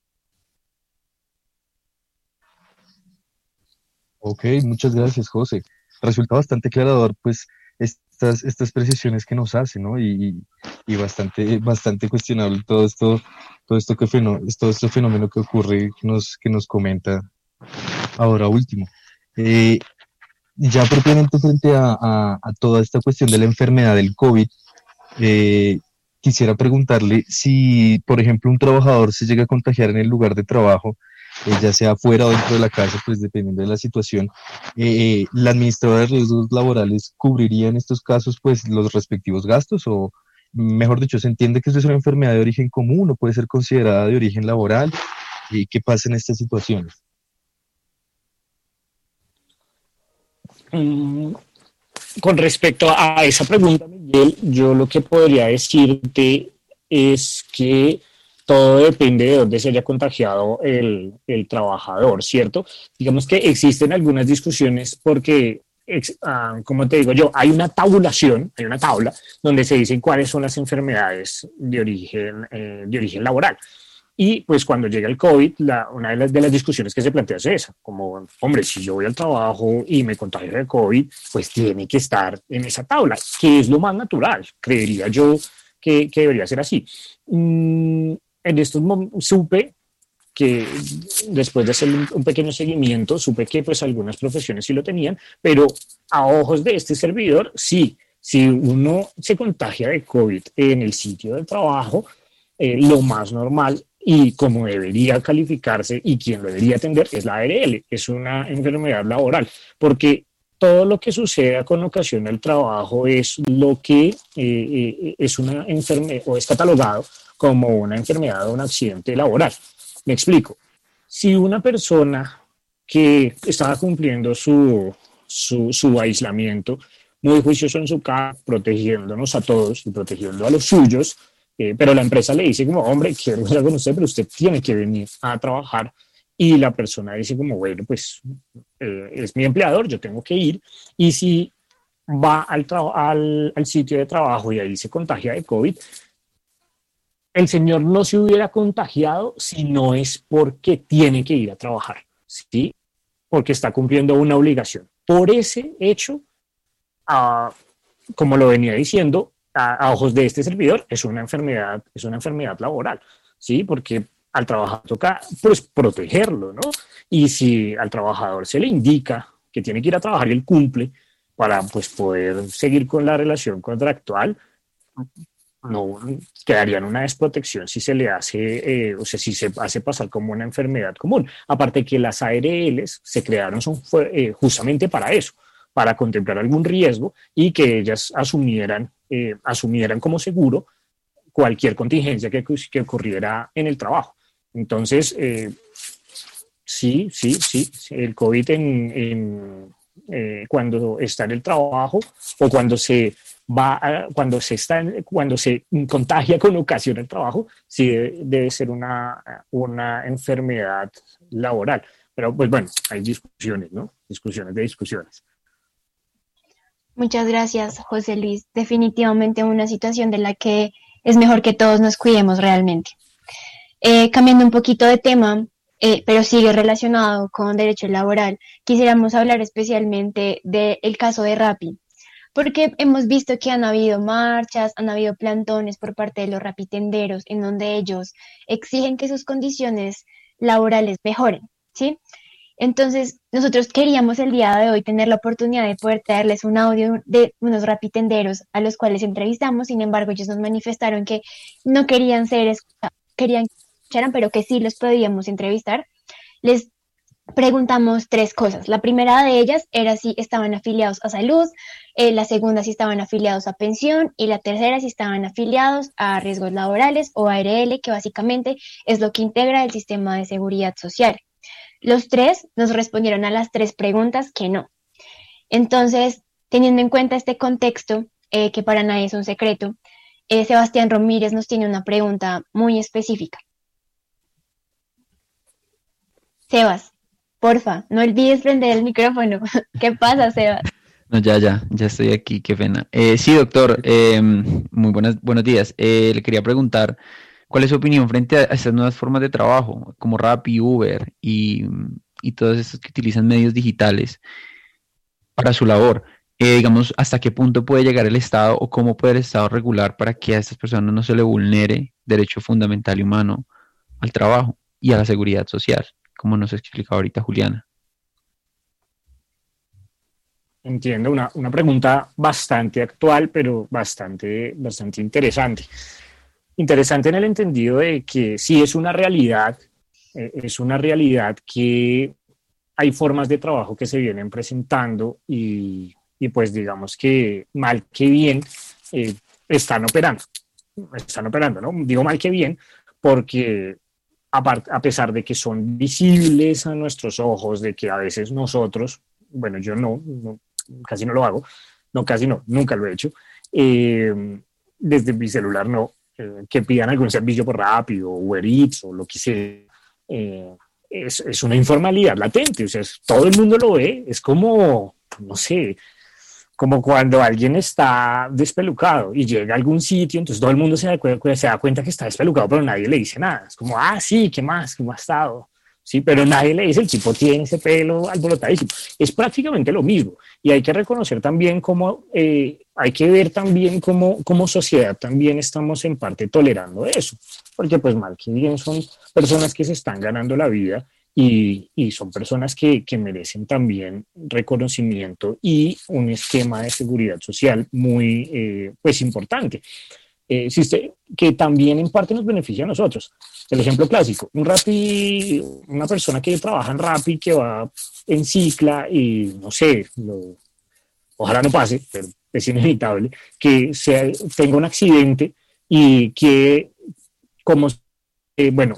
Ok, muchas gracias, José. Resulta bastante aclarador, pues, estas, estas precisiones que nos hace, ¿no? Y, y bastante, bastante cuestionable todo esto, todo esto que fenómeno, todo este fenómeno que ocurre, que nos, que nos comenta ahora último. Eh, ya propiamente frente a, a, a toda esta cuestión de la enfermedad del COVID, Eh, quisiera preguntarle si, por ejemplo, un trabajador se llega a contagiar en el lugar de trabajo, eh, ya sea fuera o dentro de la casa, pues dependiendo de la situación, eh, ¿la administradora de riesgos laborales cubriría en estos casos pues los respectivos gastos? O, mejor dicho, ¿se entiende que esto es una enfermedad de origen común o puede ser considerada de origen laboral? ¿Y qué pasa en estas situaciones? Mm. Con respecto a esa pregunta, Miguel, yo lo que podría decirte es que todo depende de dónde se haya contagiado el, el trabajador, ¿cierto? Digamos que existen algunas discusiones porque, ex, ah, como te digo yo, hay una tabulación, hay una tabla donde se dicen cuáles son las enfermedades de origen, eh, de origen laboral. Y pues cuando llega el COVID, la, una de las, de las discusiones que se plantea es esa, como, hombre, si yo voy al trabajo y me contagio de COVID, pues tiene que estar en esa tabla, que es lo más natural, creería yo que, que debería ser así. Mm, en estos momentos supe que después de hacer un, un pequeño seguimiento, supe que pues algunas profesiones sí lo tenían, pero a ojos de este servidor, sí, si uno se contagia de COVID en el sitio de trabajo, eh, lo más normal y como debería calificarse y quien lo debería atender es la A R L, es una enfermedad laboral, porque todo lo que suceda con ocasión al trabajo es lo que eh, eh, es una enfermedad o es catalogado como una enfermedad o un accidente laboral. Me explico. Si una persona que estaba cumpliendo su, su, su aislamiento, muy juicioso en su casa, protegiéndonos a todos y protegiendo a los suyos, Eh, pero la empresa le dice como, hombre, quiero hablar con usted, pero usted tiene que venir a trabajar. Y la persona dice como, bueno, pues eh, es mi empleador, yo tengo que ir. Y si va al, al, al sitio de trabajo y ahí se contagia de COVID, el señor no se hubiera contagiado si no es porque tiene que ir a trabajar. ¿sí? Porque está cumpliendo una obligación. Por ese hecho, uh, como lo venía diciendo, a, a ojos de este servidor, es una enfermedad, es una enfermedad laboral, ¿sí? Porque al trabajador toca, pues, protegerlo, ¿no? Y si al trabajador se le indica que tiene que ir a trabajar y él cumple para, pues, poder seguir con la relación contractual, no quedaría en una desprotección si se le hace, eh, o sea, si se hace pasar como una enfermedad común. Aparte que las A R Ls se crearon son, fue, eh, justamente para eso, para contemplar algún riesgo y que ellas asumieran, eh, asumieran como seguro cualquier contingencia que, que ocurriera en el trabajo. Entonces, eh, sí, sí, sí, el COVID en, en, eh, cuando está en el trabajo o cuando se va a, cuando se está cuando se contagia con ocasión el trabajo, sí debe, debe ser una, una enfermedad laboral. Pero pues bueno, hay discusiones, ¿no? Discusiones de discusiones. Muchas gracias, José Luis. Definitivamente una situación de la que es mejor que todos nos cuidemos realmente. Eh, cambiando un poquito de tema, eh, pero sigue relacionado con derecho laboral, quisiéramos hablar especialmente del caso de Rappi, porque hemos visto que han habido marchas, han habido plantones por parte de los rapitenderos en donde ellos exigen que sus condiciones laborales mejoren, ¿sí? Entonces, nosotros queríamos el día de hoy tener la oportunidad de poder traerles un audio de unos rapitenderos a los cuales entrevistamos. Sin embargo, ellos nos manifestaron que no querían ser escuchados, querían que escucharan, pero que sí los podíamos entrevistar. Les preguntamos tres cosas. La primera de ellas era si estaban afiliados a salud, eh, la segunda si estaban afiliados a pensión y la tercera si estaban afiliados a riesgos laborales o A R L, que básicamente es lo que integra el sistema de seguridad social. Los tres nos respondieron a las tres preguntas que no. Entonces, teniendo en cuenta este contexto, eh, que para nadie es un secreto, eh, Sebastián Ramírez nos tiene una pregunta muy específica. Sebas, porfa, no olvides prender el micrófono. ¿Qué pasa, Sebas? No, ya, ya, ya estoy aquí, qué pena. Eh, sí, doctor, eh, muy buenas, buenos días. Eh, le quería preguntar, ¿cuál es su opinión frente a estas nuevas formas de trabajo, como Rappi, Uber y, y todos estos que utilizan medios digitales para su labor? Eh, digamos, ¿hasta qué punto puede llegar el Estado o cómo puede el Estado regular para que a estas personas no se le vulnere derecho fundamental y humano al trabajo y a la seguridad social, como nos explicaba ahorita Juliana? Entiendo, una, una pregunta bastante actual, pero bastante, bastante interesante. Interesante en el entendido de que sí es una realidad, eh, es una realidad que hay formas de trabajo que se vienen presentando y, y pues digamos que mal que bien eh, están operando, están operando, ¿no? Digo mal que bien porque a, a pesar de que son visibles a nuestros ojos, de que a veces nosotros, bueno, yo no, no casi no lo hago, no, casi no, nunca lo he hecho, eh, desde mi celular no, eh, que pidan algún servicio por Rappi o Uber Eats o lo que sea, eh, es, es una informalidad latente, o sea, es, todo el mundo lo ve, es como, no sé, como cuando alguien está despelucado y llega a algún sitio, entonces todo el mundo se da, se da cuenta que está despelucado, pero nadie le dice nada, es como, ah, sí, ¿qué más? ¿Cómo ha estado? Sí, pero nadie le dice, el tipo tiene ese pelo alborotadísimo. Es prácticamente lo mismo. Y hay que reconocer también cómo, eh, hay que ver también cómo como sociedad también estamos en parte tolerando eso. Porque pues mal que bien son personas que se están ganando la vida y, y son personas que, que merecen también reconocimiento y un esquema de seguridad social muy eh, pues importante. Eh, existe, que también en parte nos beneficia a nosotros. El ejemplo clásico, un Rappi, una persona que trabaja en Rappi, que va en cicla y no sé, lo, ojalá no pase, pero es inevitable, que sea, tenga un accidente y que como, eh, bueno,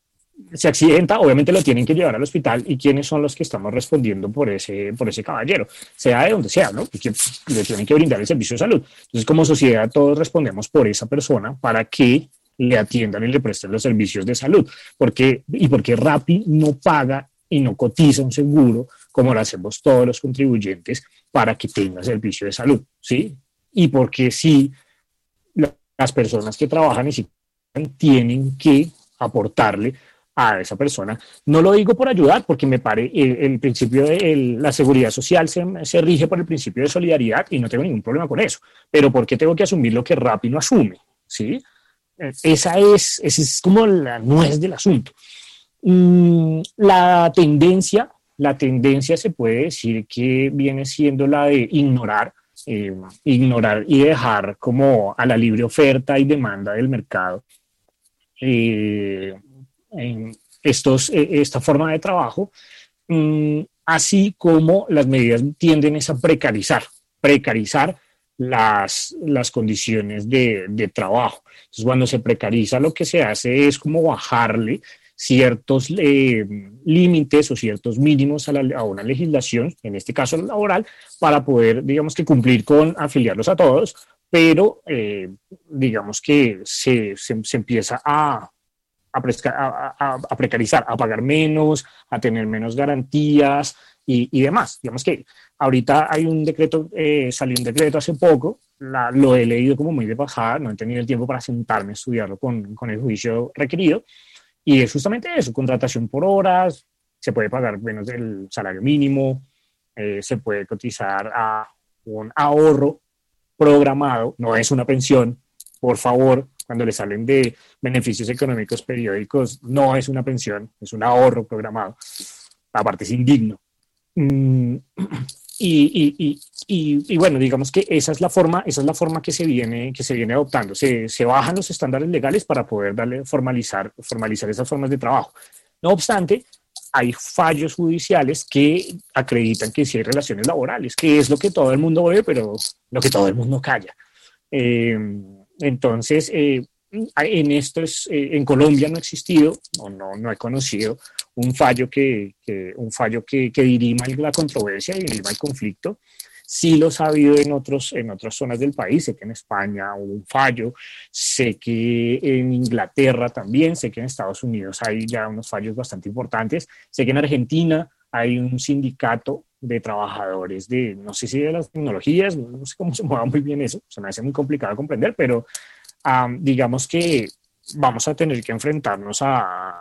se accidenta, obviamente lo tienen que llevar al hospital y quiénes son los que estamos respondiendo por ese, por ese caballero, sea de donde sea, ¿no? Y que le tienen que brindar el servicio de salud. Entonces, como sociedad, todos respondemos por esa persona para que le atiendan y le presten los servicios de salud. Porque, y porque Rappi no paga y no cotiza un seguro como lo hacemos todos los contribuyentes para que tenga servicio de salud, ¿sí? Y porque sí, las personas que trabajan y sí tienen que aportarle a esa persona. No lo digo por ayudar, porque me pare, el, el principio de el, la seguridad social se, se rige por el principio de solidaridad y no tengo ningún problema con eso, pero ¿por qué tengo que asumir lo que Rappi no asume? ¿Sí? Esa es, esa es como la nuez del asunto. Mm, la tendencia, la tendencia se puede decir que viene siendo la de ignorar, eh, ignorar y dejar como a la libre oferta y demanda del mercado eh, en estos, esta forma de trabajo, mmm, así como las medidas tienden a precarizar, precarizar las, las condiciones de, de trabajo. Entonces, cuando se precariza, lo que se hace es como bajarle ciertos eh, límites o ciertos mínimos a, la, a una legislación, en este caso la laboral, para poder, digamos que cumplir con afiliarlos a todos, pero eh, digamos que se, se, se empieza a A, a, a, a precarizar, a pagar menos, a tener menos garantías y, y demás. Digamos que ahorita hay un decreto, eh, salió un decreto hace poco, la, lo he leído como muy de bajada, no he tenido el tiempo para sentarme a estudiarlo con, con el juicio requerido, y es justamente eso, contratación por horas, se puede pagar menos del salario mínimo, eh, se puede cotizar a un ahorro programado, no es una pensión, por favor. Cuando les salen de beneficios económicos periódicos, no es una pensión, es un ahorro programado. Aparte es indigno. Mm, y, y, y, y, y bueno, digamos que esa es la forma, esa es la forma que se viene, que se viene adoptando. Se, se bajan los estándares legales para poder darle, formalizar, formalizar esas formas de trabajo. No obstante, hay fallos judiciales que acreditan que sí hay relaciones laborales, que es lo que todo el mundo ve, pero lo que todo el mundo calla. Eh, Entonces, eh, en esto es, eh, en Colombia no ha existido, o no, no he conocido un fallo que, que, un fallo que, que dirima la controversia y dirima el conflicto. Sí los ha habido en, otros, en otras zonas del país, sé que en España hubo un fallo, sé que en Inglaterra también, sé que en Estados Unidos hay ya unos fallos bastante importantes, sé que en Argentina hay un sindicato de trabajadores de, no sé si de las tecnologías, no sé cómo se mueva muy bien eso, se me hace muy complicado de comprender, pero um, digamos que vamos a tener que enfrentarnos a,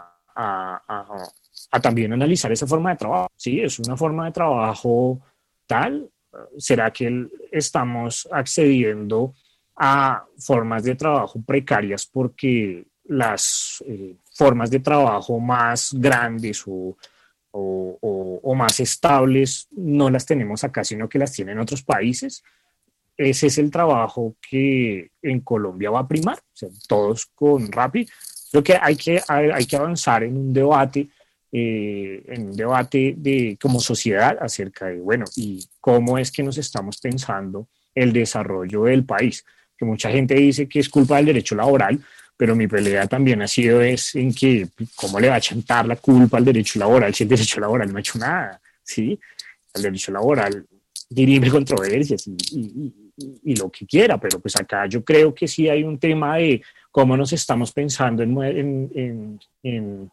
a, a, a también analizar esa forma de trabajo. ¿Sí? Es una forma de trabajo tal, ¿será que estamos accediendo a formas de trabajo precarias porque las eh, formas de trabajo más grandes o O, o, o más estables no las tenemos acá, sino que las tienen otros países? Ese es el trabajo que en Colombia va a primar, o sea, todos con Rappi. Creo que hay que, hay, hay que avanzar en un debate, eh, en un debate de, como sociedad acerca de, bueno, y cómo es que nos estamos pensando el desarrollo del país. Que mucha gente dice que es culpa del derecho laboral, pero mi pelea también ha sido es en que cómo le va a chantar la culpa al derecho laboral si el derecho laboral no ha hecho nada, ¿sí? El derecho laboral dirime controversias y, y, y, y lo que quiera, pero pues acá yo creo que sí hay un tema de cómo nos estamos pensando en, en, en, en,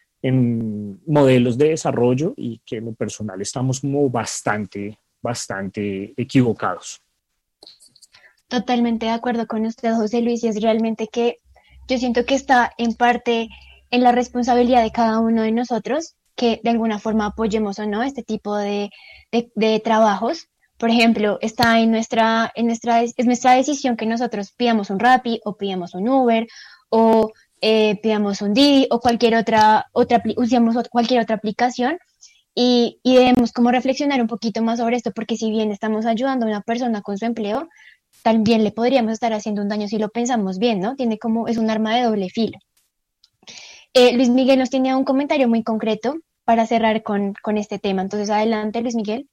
en modelos de desarrollo y que en lo personal estamos como bastante, bastante equivocados. Totalmente de acuerdo con usted, José Luis, y es realmente que yo siento que está en parte en la responsabilidad de cada uno de nosotros que de alguna forma apoyemos o no este tipo de, de, de trabajos. Por ejemplo, está en nuestra, en nuestra, es nuestra decisión que nosotros pidamos un Rappi o pidamos un Uber o eh, pidamos un Didi o cualquier otra, otra usemos cualquier otra aplicación y, y debemos como reflexionar un poquito más sobre esto, porque si bien estamos ayudando a una persona con su empleo, también le podríamos estar haciendo un daño si lo pensamos bien, ¿no? Tiene como, es un arma de doble filo. Eh, Luis Miguel nos tenía un comentario muy concreto para cerrar con, con este tema. Entonces, adelante, Luis Miguel.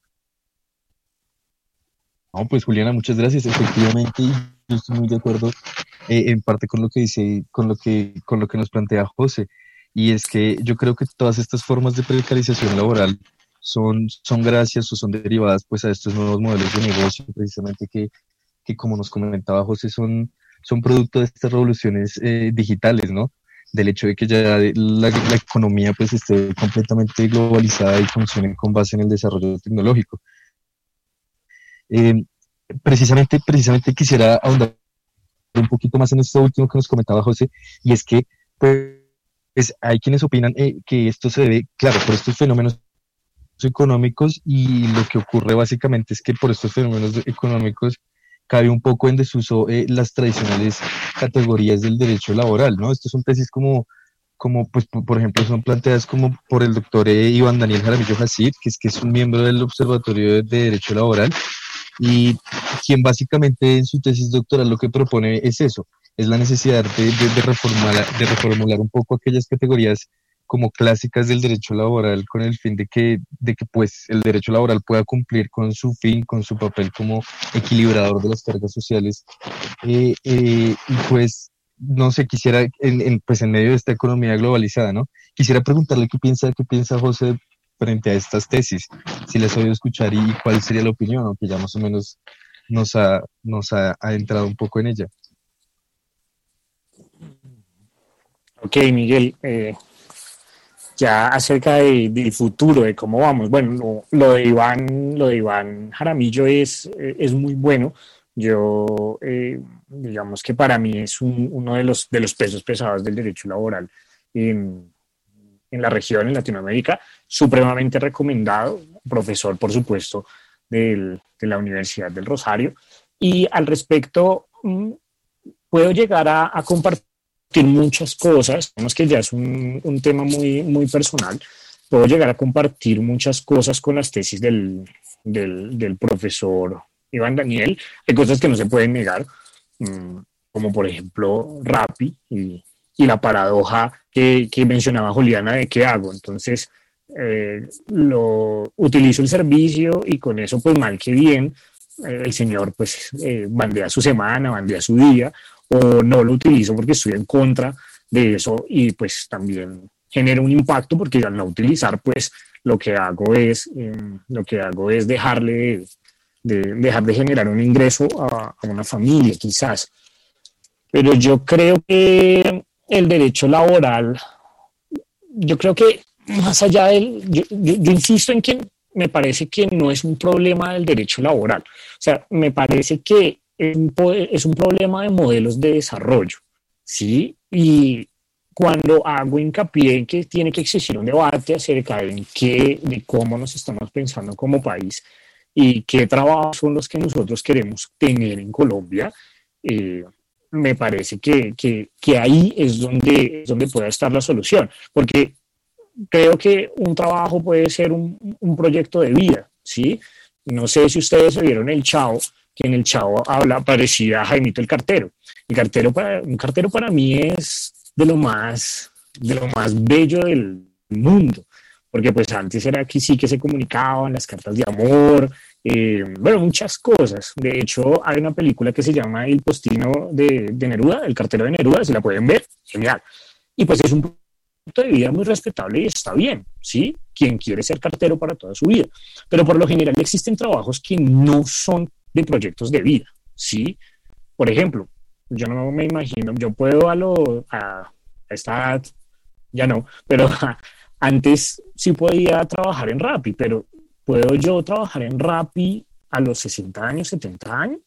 No, pues Juliana, muchas gracias. Efectivamente, yo estoy muy de acuerdo eh, en parte con lo que dice, con lo que, con lo que nos plantea José. Y es que yo creo que todas estas formas de precarización laboral son, son gracias o son derivadas pues a estos nuevos modelos de negocio, precisamente que que como nos comentaba José, son, son producto de estas revoluciones eh, digitales, ¿no? Del hecho de que ya la, la economía pues esté completamente globalizada y funcione con base en el desarrollo tecnológico. Eh, precisamente, precisamente quisiera ahondar un poquito más en esto último que nos comentaba José, y es que pues, pues hay quienes opinan eh, que esto se debe, claro, por estos fenómenos económicos, y lo que ocurre básicamente es que por estos fenómenos económicos cabe un poco en desuso eh, las tradicionales categorías del derecho laboral, ¿no? Estas son tesis como, como pues, por, por ejemplo, son planteadas como por el doctor eh, Iván Daniel Jaramillo Hasid, que es, que es un miembro del Observatorio de, de Derecho Laboral, y quien básicamente en su tesis doctoral lo que propone es eso, es la necesidad de, de, de, reformular, de reformular un poco aquellas categorías como clásicas del derecho laboral, con el fin de que, de que pues el derecho laboral pueda cumplir con su fin, con su papel como equilibrador de las cargas sociales. Eh, eh, y pues, no sé, quisiera, en, en, pues en medio de esta economía globalizada, ¿no? Quisiera preguntarle qué piensa, qué piensa José frente a estas tesis, si les he oído escuchar y cuál sería la opinión, aunque ya más o menos nos ha, nos ha adentrado un poco en ella. Ok, Miguel, eh, ya acerca de, del futuro, de cómo vamos. Bueno, lo, lo de Iván, lo de Iván Jaramillo es, es muy bueno. Yo, eh, digamos que para mí es un, uno de los, de los pesos pesados del derecho laboral en, en la región, en Latinoamérica, supremamente recomendado, profesor, por supuesto, del, de la Universidad del Rosario. Y al respecto, puedo llegar a, a compartir muchas cosas, digamos que ya es un, un tema muy, muy personal, puedo llegar a compartir muchas cosas con las tesis del, del, del profesor Iván Daniel. Hay cosas que no se pueden negar, como por ejemplo Rappi y, y la paradoja que, que mencionaba Juliana de qué hago. Entonces, eh, lo, utilizo el servicio y con eso, pues mal que bien, eh, el señor pues eh, bandea su semana, bandea su día, o no lo utilizo porque estoy en contra de eso y pues también genera un impacto porque al no utilizar pues lo que hago es, eh, lo que hago es dejarle de, de, dejar de generar un ingreso a, a una familia quizás. Pero yo creo que el derecho laboral, yo creo que más allá del, yo, yo, yo insisto en que me parece que no es un problema del derecho laboral, o sea, me parece que es un problema de modelos de desarrollo, ¿sí? Y cuando hago hincapié en que tiene que existir un debate acerca de, qué, de cómo nos estamos pensando como país y qué trabajos son los que nosotros queremos tener en Colombia, eh, me parece que, que, que ahí es donde, es donde puede estar la solución, porque creo que un trabajo puede ser un, un proyecto de vida, ¿sí? No sé si ustedes vieron El Chavo, que en El Chavo habla, parecía Jaimito el cartero. El cartero para, un cartero para mí es de lo más, de lo más bello del mundo, porque pues antes era que sí que se comunicaban las cartas de amor, eh, bueno, muchas cosas. De hecho, hay una película que se llama El postino de, de Neruda, El cartero de Neruda, si la pueden ver, genial. Y pues es un punto de vida muy respetable y está bien, ¿sí? Quien quiere ser cartero para toda su vida. Pero por lo general existen trabajos que no son de proyectos de vida, ¿sí? Por ejemplo, yo no me imagino, yo puedo a, lo, a esta edad, ya no, pero a, antes sí podía trabajar en Rappi, pero ¿puedo yo trabajar en Rappi a los sesenta años, setenta años?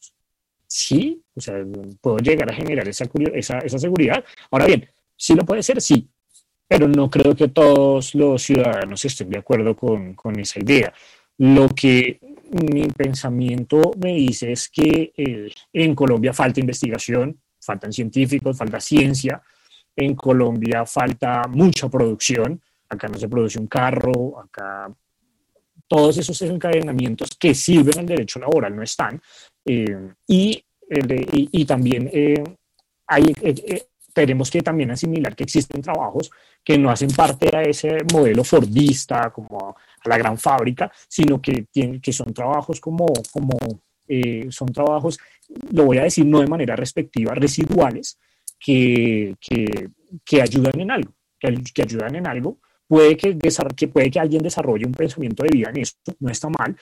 Sí, o sea, puedo llegar a generar esa, esa, esa seguridad. Ahora bien, ¿sí lo puede ser? Sí, pero no creo que todos los ciudadanos estén de acuerdo con, con esa idea. Lo que mi pensamiento me dice es que eh, en Colombia falta investigación, faltan científicos, falta ciencia, en Colombia falta mucha producción, acá no se produce un carro, acá todos esos encadenamientos que sirven al derecho laboral no están, eh, y, eh, y, y también eh, hay, eh, eh, tenemos que también asimilar que existen trabajos que no hacen parte a ese modelo fordista, como a la gran fábrica, sino que, tienen, que son trabajos como, como eh, son trabajos, lo voy a decir no de manera respectiva, residuales, que, que, que ayudan en algo, que, que ayudan en algo. Puede que, que puede que alguien desarrolle un pensamiento de vida en esto, no está mal,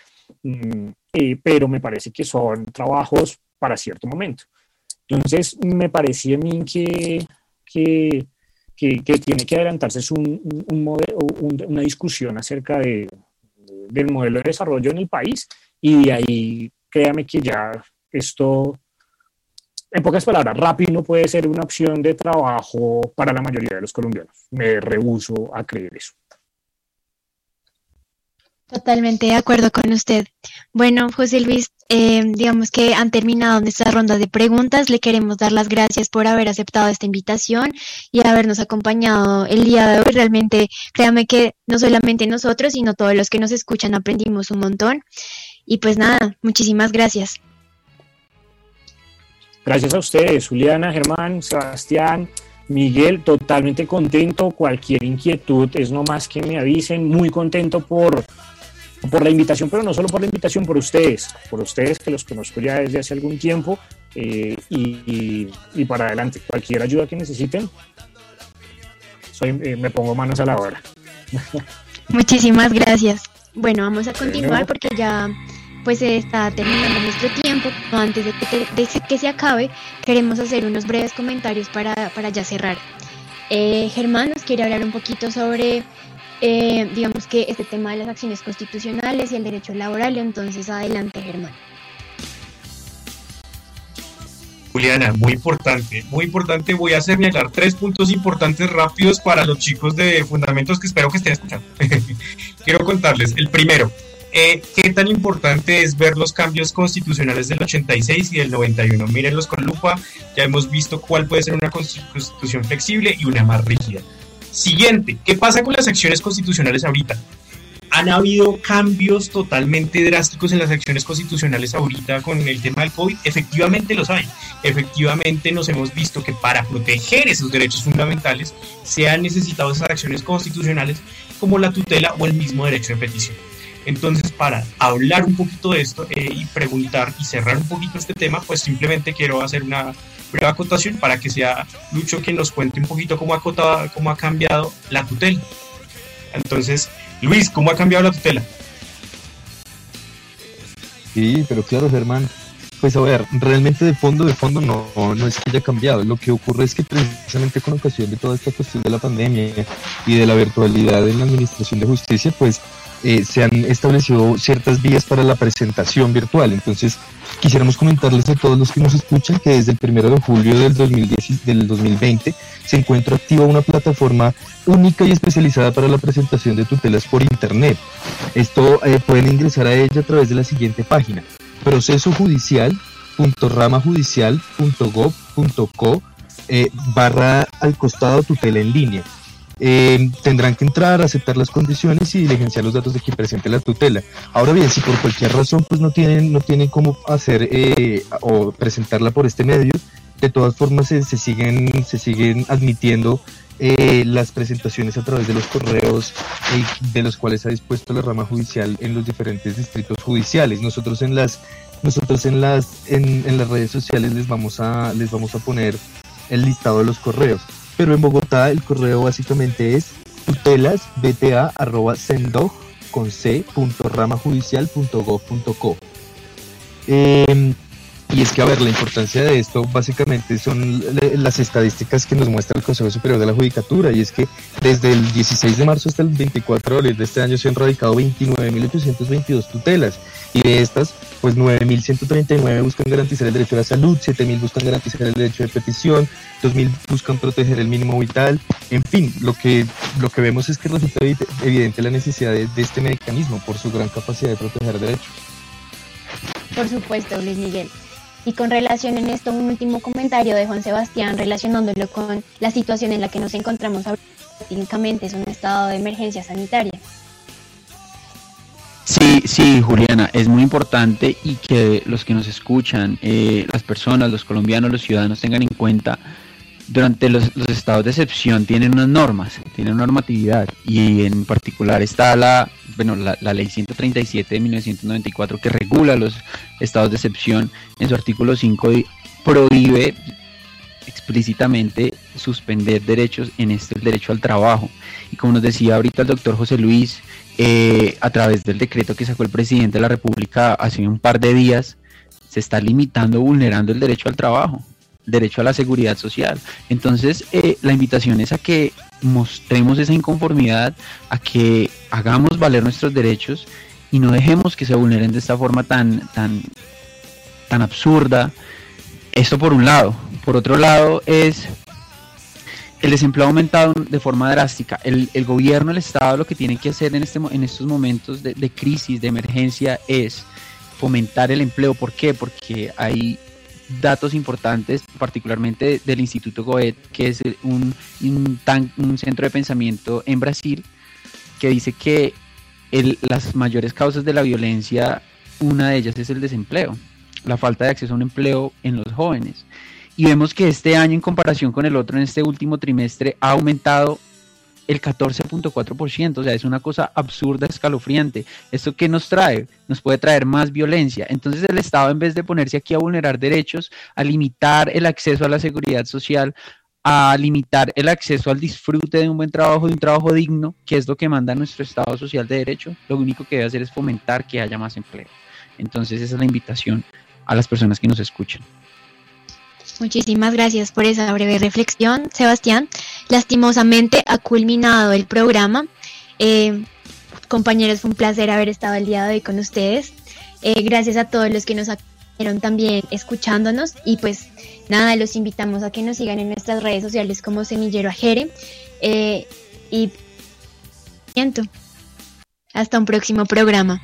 eh, pero me parece que son trabajos para cierto momento. Entonces, me parece a mí que, que, que, que tiene que adelantarse un, un, un modelo, un, una discusión acerca de, del modelo de desarrollo en el país, y de ahí, créame que ya esto En pocas palabras, Rappi no puede ser una opción de trabajo para la mayoría de los colombianos. Me rehúso a creer eso. Totalmente de acuerdo con usted. Bueno, José Luis, eh, digamos que han terminado nuestra ronda de preguntas. Le queremos dar las gracias por haber aceptado esta invitación y habernos acompañado el día de hoy. Realmente, créame que no solamente nosotros, sino todos los que nos escuchan aprendimos un montón. Y pues nada, muchísimas gracias. Gracias a ustedes, Juliana, Germán, Sebastián, Miguel, totalmente contento. Cualquier inquietud es nomás que me avisen. Muy contento por... por la invitación, pero no solo por la invitación, por ustedes, por ustedes que los conozco ya desde hace algún tiempo, eh, y, y, y para adelante, cualquier ayuda que necesiten, soy, eh, me pongo manos a la obra. Muchísimas gracias. Bueno, vamos a continuar porque ya pues se está terminando nuestro tiempo. Antes de que, de que se acabe, queremos hacer unos breves comentarios para, para ya cerrar. Eh, Germán nos quiere hablar un poquito sobre Eh, digamos que este tema de las acciones constitucionales y el derecho laboral. Entonces adelante, Germán. Juliana, muy importante, muy importante. Voy a señalar tres puntos importantes rápidos para los chicos de Fundamentos que espero que estén escuchando. Quiero contarles, el primero, eh, qué tan importante es ver los cambios constitucionales del ochenta y seis y del noventa y uno. Mírenlos con lupa, ya hemos visto cuál puede ser una constitución flexible y una más rígida. Siguiente, ¿qué pasa con las acciones constitucionales ahorita? ¿Han habido cambios totalmente drásticos en las acciones constitucionales ahorita con el tema del COVID? Efectivamente los hay. Efectivamente nos hemos visto que para proteger esos derechos fundamentales se han necesitado esas acciones constitucionales como la tutela o el mismo derecho de petición. Entonces, para hablar un poquito de esto eh, y preguntar y cerrar un poquito este tema, pues simplemente quiero hacer una breve acotación para que sea Lucho quien nos cuente un poquito cómo ha, cotado, cómo ha cambiado la tutela. Entonces, Luis, ¿cómo ha cambiado la tutela? Sí, pero claro, Germán, pues a ver, realmente de fondo, de fondo no, no es que haya cambiado. Lo que ocurre es que precisamente con ocasión de toda esta cuestión de la pandemia y de la virtualidad en la administración de justicia, pues eh, se han establecido ciertas vías para la presentación virtual. Entonces, quisiéramos comentarles a todos los que nos escuchan que desde el primero de julio del, dos mil diez, del dos mil veinte se encuentra activa una plataforma única y especializada para la presentación de tutelas por internet. Esto eh, pueden ingresar a ella a través de la siguiente página: procesojudicial punto ramajudicial punto gov punto co eh, barra al costado tutela en línea. Eh, tendrán que entrar, aceptar las condiciones y diligenciar los datos de quien presente la tutela. Ahora bien, si por cualquier razón pues no tienen no tienen cómo hacer eh, o presentarla por este medio, de todas formas se, se siguen se siguen admitiendo eh, las presentaciones a través de los correos eh, de los cuales ha dispuesto la rama judicial en los diferentes distritos judiciales. Nosotros en las nosotros en las en, en las redes sociales les vamos a les vamos a poner el listado de los correos. Pero en Bogotá el correo básicamente es tutelasbta arroba sendog con c punto ramajudicial punto gov punto co. Eh, y es que, a ver, la importancia de esto básicamente son las estadísticas que nos muestra el Consejo Superior de la Judicatura, y es que desde el dieciséis de marzo hasta el veinticuatro de abril de este año se han radicado veintinueve mil ochocientas veintidós tutelas, y de estas, pues nueve mil ciento treinta y nueve buscan garantizar el derecho a la salud, siete mil buscan garantizar el derecho de petición, dos mil buscan proteger el mínimo vital. En fin, lo que, lo que vemos es que resulta evidente la necesidad de, de este mecanismo por su gran capacidad de proteger derechos. Por supuesto, Luis Miguel. Y con relación en esto, un último comentario de Juan Sebastián relacionándolo con la situación en la que nos encontramos ahora. Técnicamente es un estado de emergencia sanitaria. Sí, sí, Juliana, es muy importante y que los que nos escuchan, eh, las personas, los colombianos, los ciudadanos tengan en cuenta, durante los, los estados de excepción tienen unas normas, tienen una normatividad, y en particular está la, bueno, la, la ley ciento treinta y siete de mil novecientos noventa y cuatro que regula los estados de excepción. En su artículo cinco prohíbe explícitamente suspender derechos, en este el derecho al trabajo. Y como nos decía ahorita el doctor José Luis, eh, a través del decreto que sacó el presidente de la República hace un par de días, se está limitando, vulnerando el derecho al trabajo, derecho a la seguridad social. Entonces eh, la invitación es a que mostremos esa inconformidad, a que hagamos valer nuestros derechos y no dejemos que se vulneren de esta forma tan, tan, tan absurda. esto por un lado. Por otro lado es el desempleo ha aumentado de forma drástica. El, el gobierno, el Estado, lo que tiene que hacer en, este, en estos momentos de, de crisis, de emergencia, es fomentar el empleo. ¿Por qué? Porque hay datos importantes, particularmente del Instituto Goethe, que es un, un, tan, un centro de pensamiento en Brasil, que dice que el, las mayores causas de la violencia, una de ellas es el desempleo, la falta de acceso a un empleo en los jóvenes. Y vemos que este año, en comparación con el otro, en este último trimestre, ha aumentado el catorce punto cuatro por ciento, o sea, es una cosa absurda, escalofriante. ¿Esto qué nos trae? Nos puede traer más violencia. Entonces el Estado, en vez de ponerse aquí a vulnerar derechos, a limitar el acceso a la seguridad social, a limitar el acceso al disfrute de un buen trabajo, de un trabajo digno, que es lo que manda nuestro Estado social de derecho, lo único que debe hacer es fomentar que haya más empleo. Entonces esa es la invitación a las personas que nos escuchan. Muchísimas gracias por esa breve reflexión, Sebastián. Lastimosamente ha culminado el programa. Eh, compañeros, fue un placer haber estado el día de hoy con ustedes. Eh, gracias a todos los que nos acompañaron también escuchándonos. Y pues nada, los invitamos a que nos sigan en nuestras redes sociales como Semillero Ajere. Eh, y hasta un próximo programa.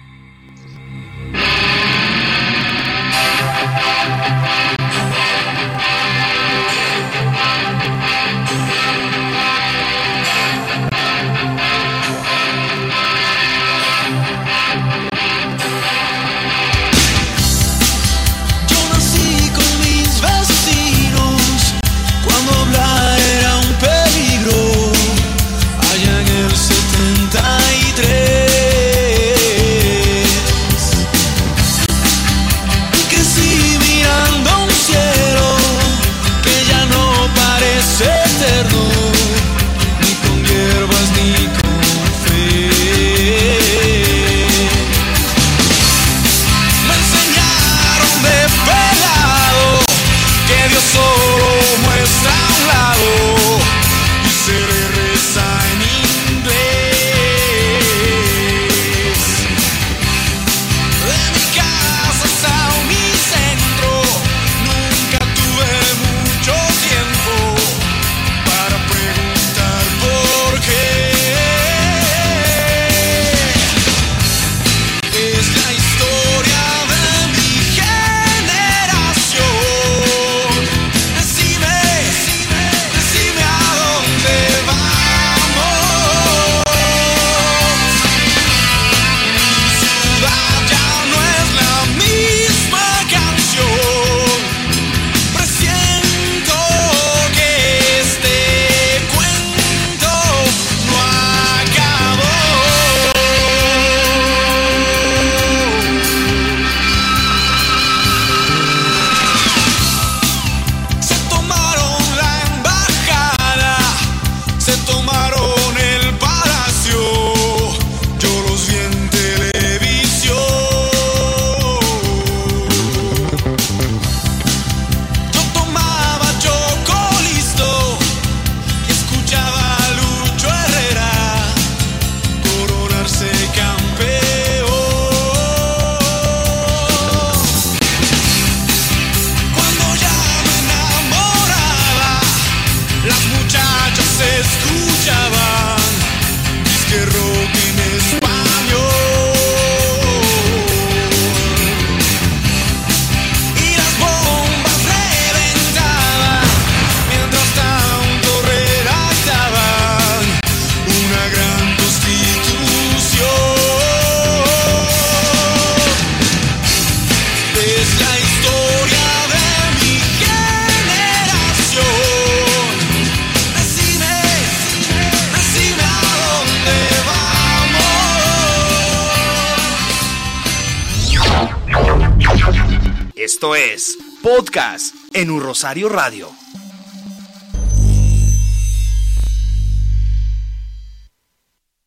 Esto es Podcast en Un Rosario Radio.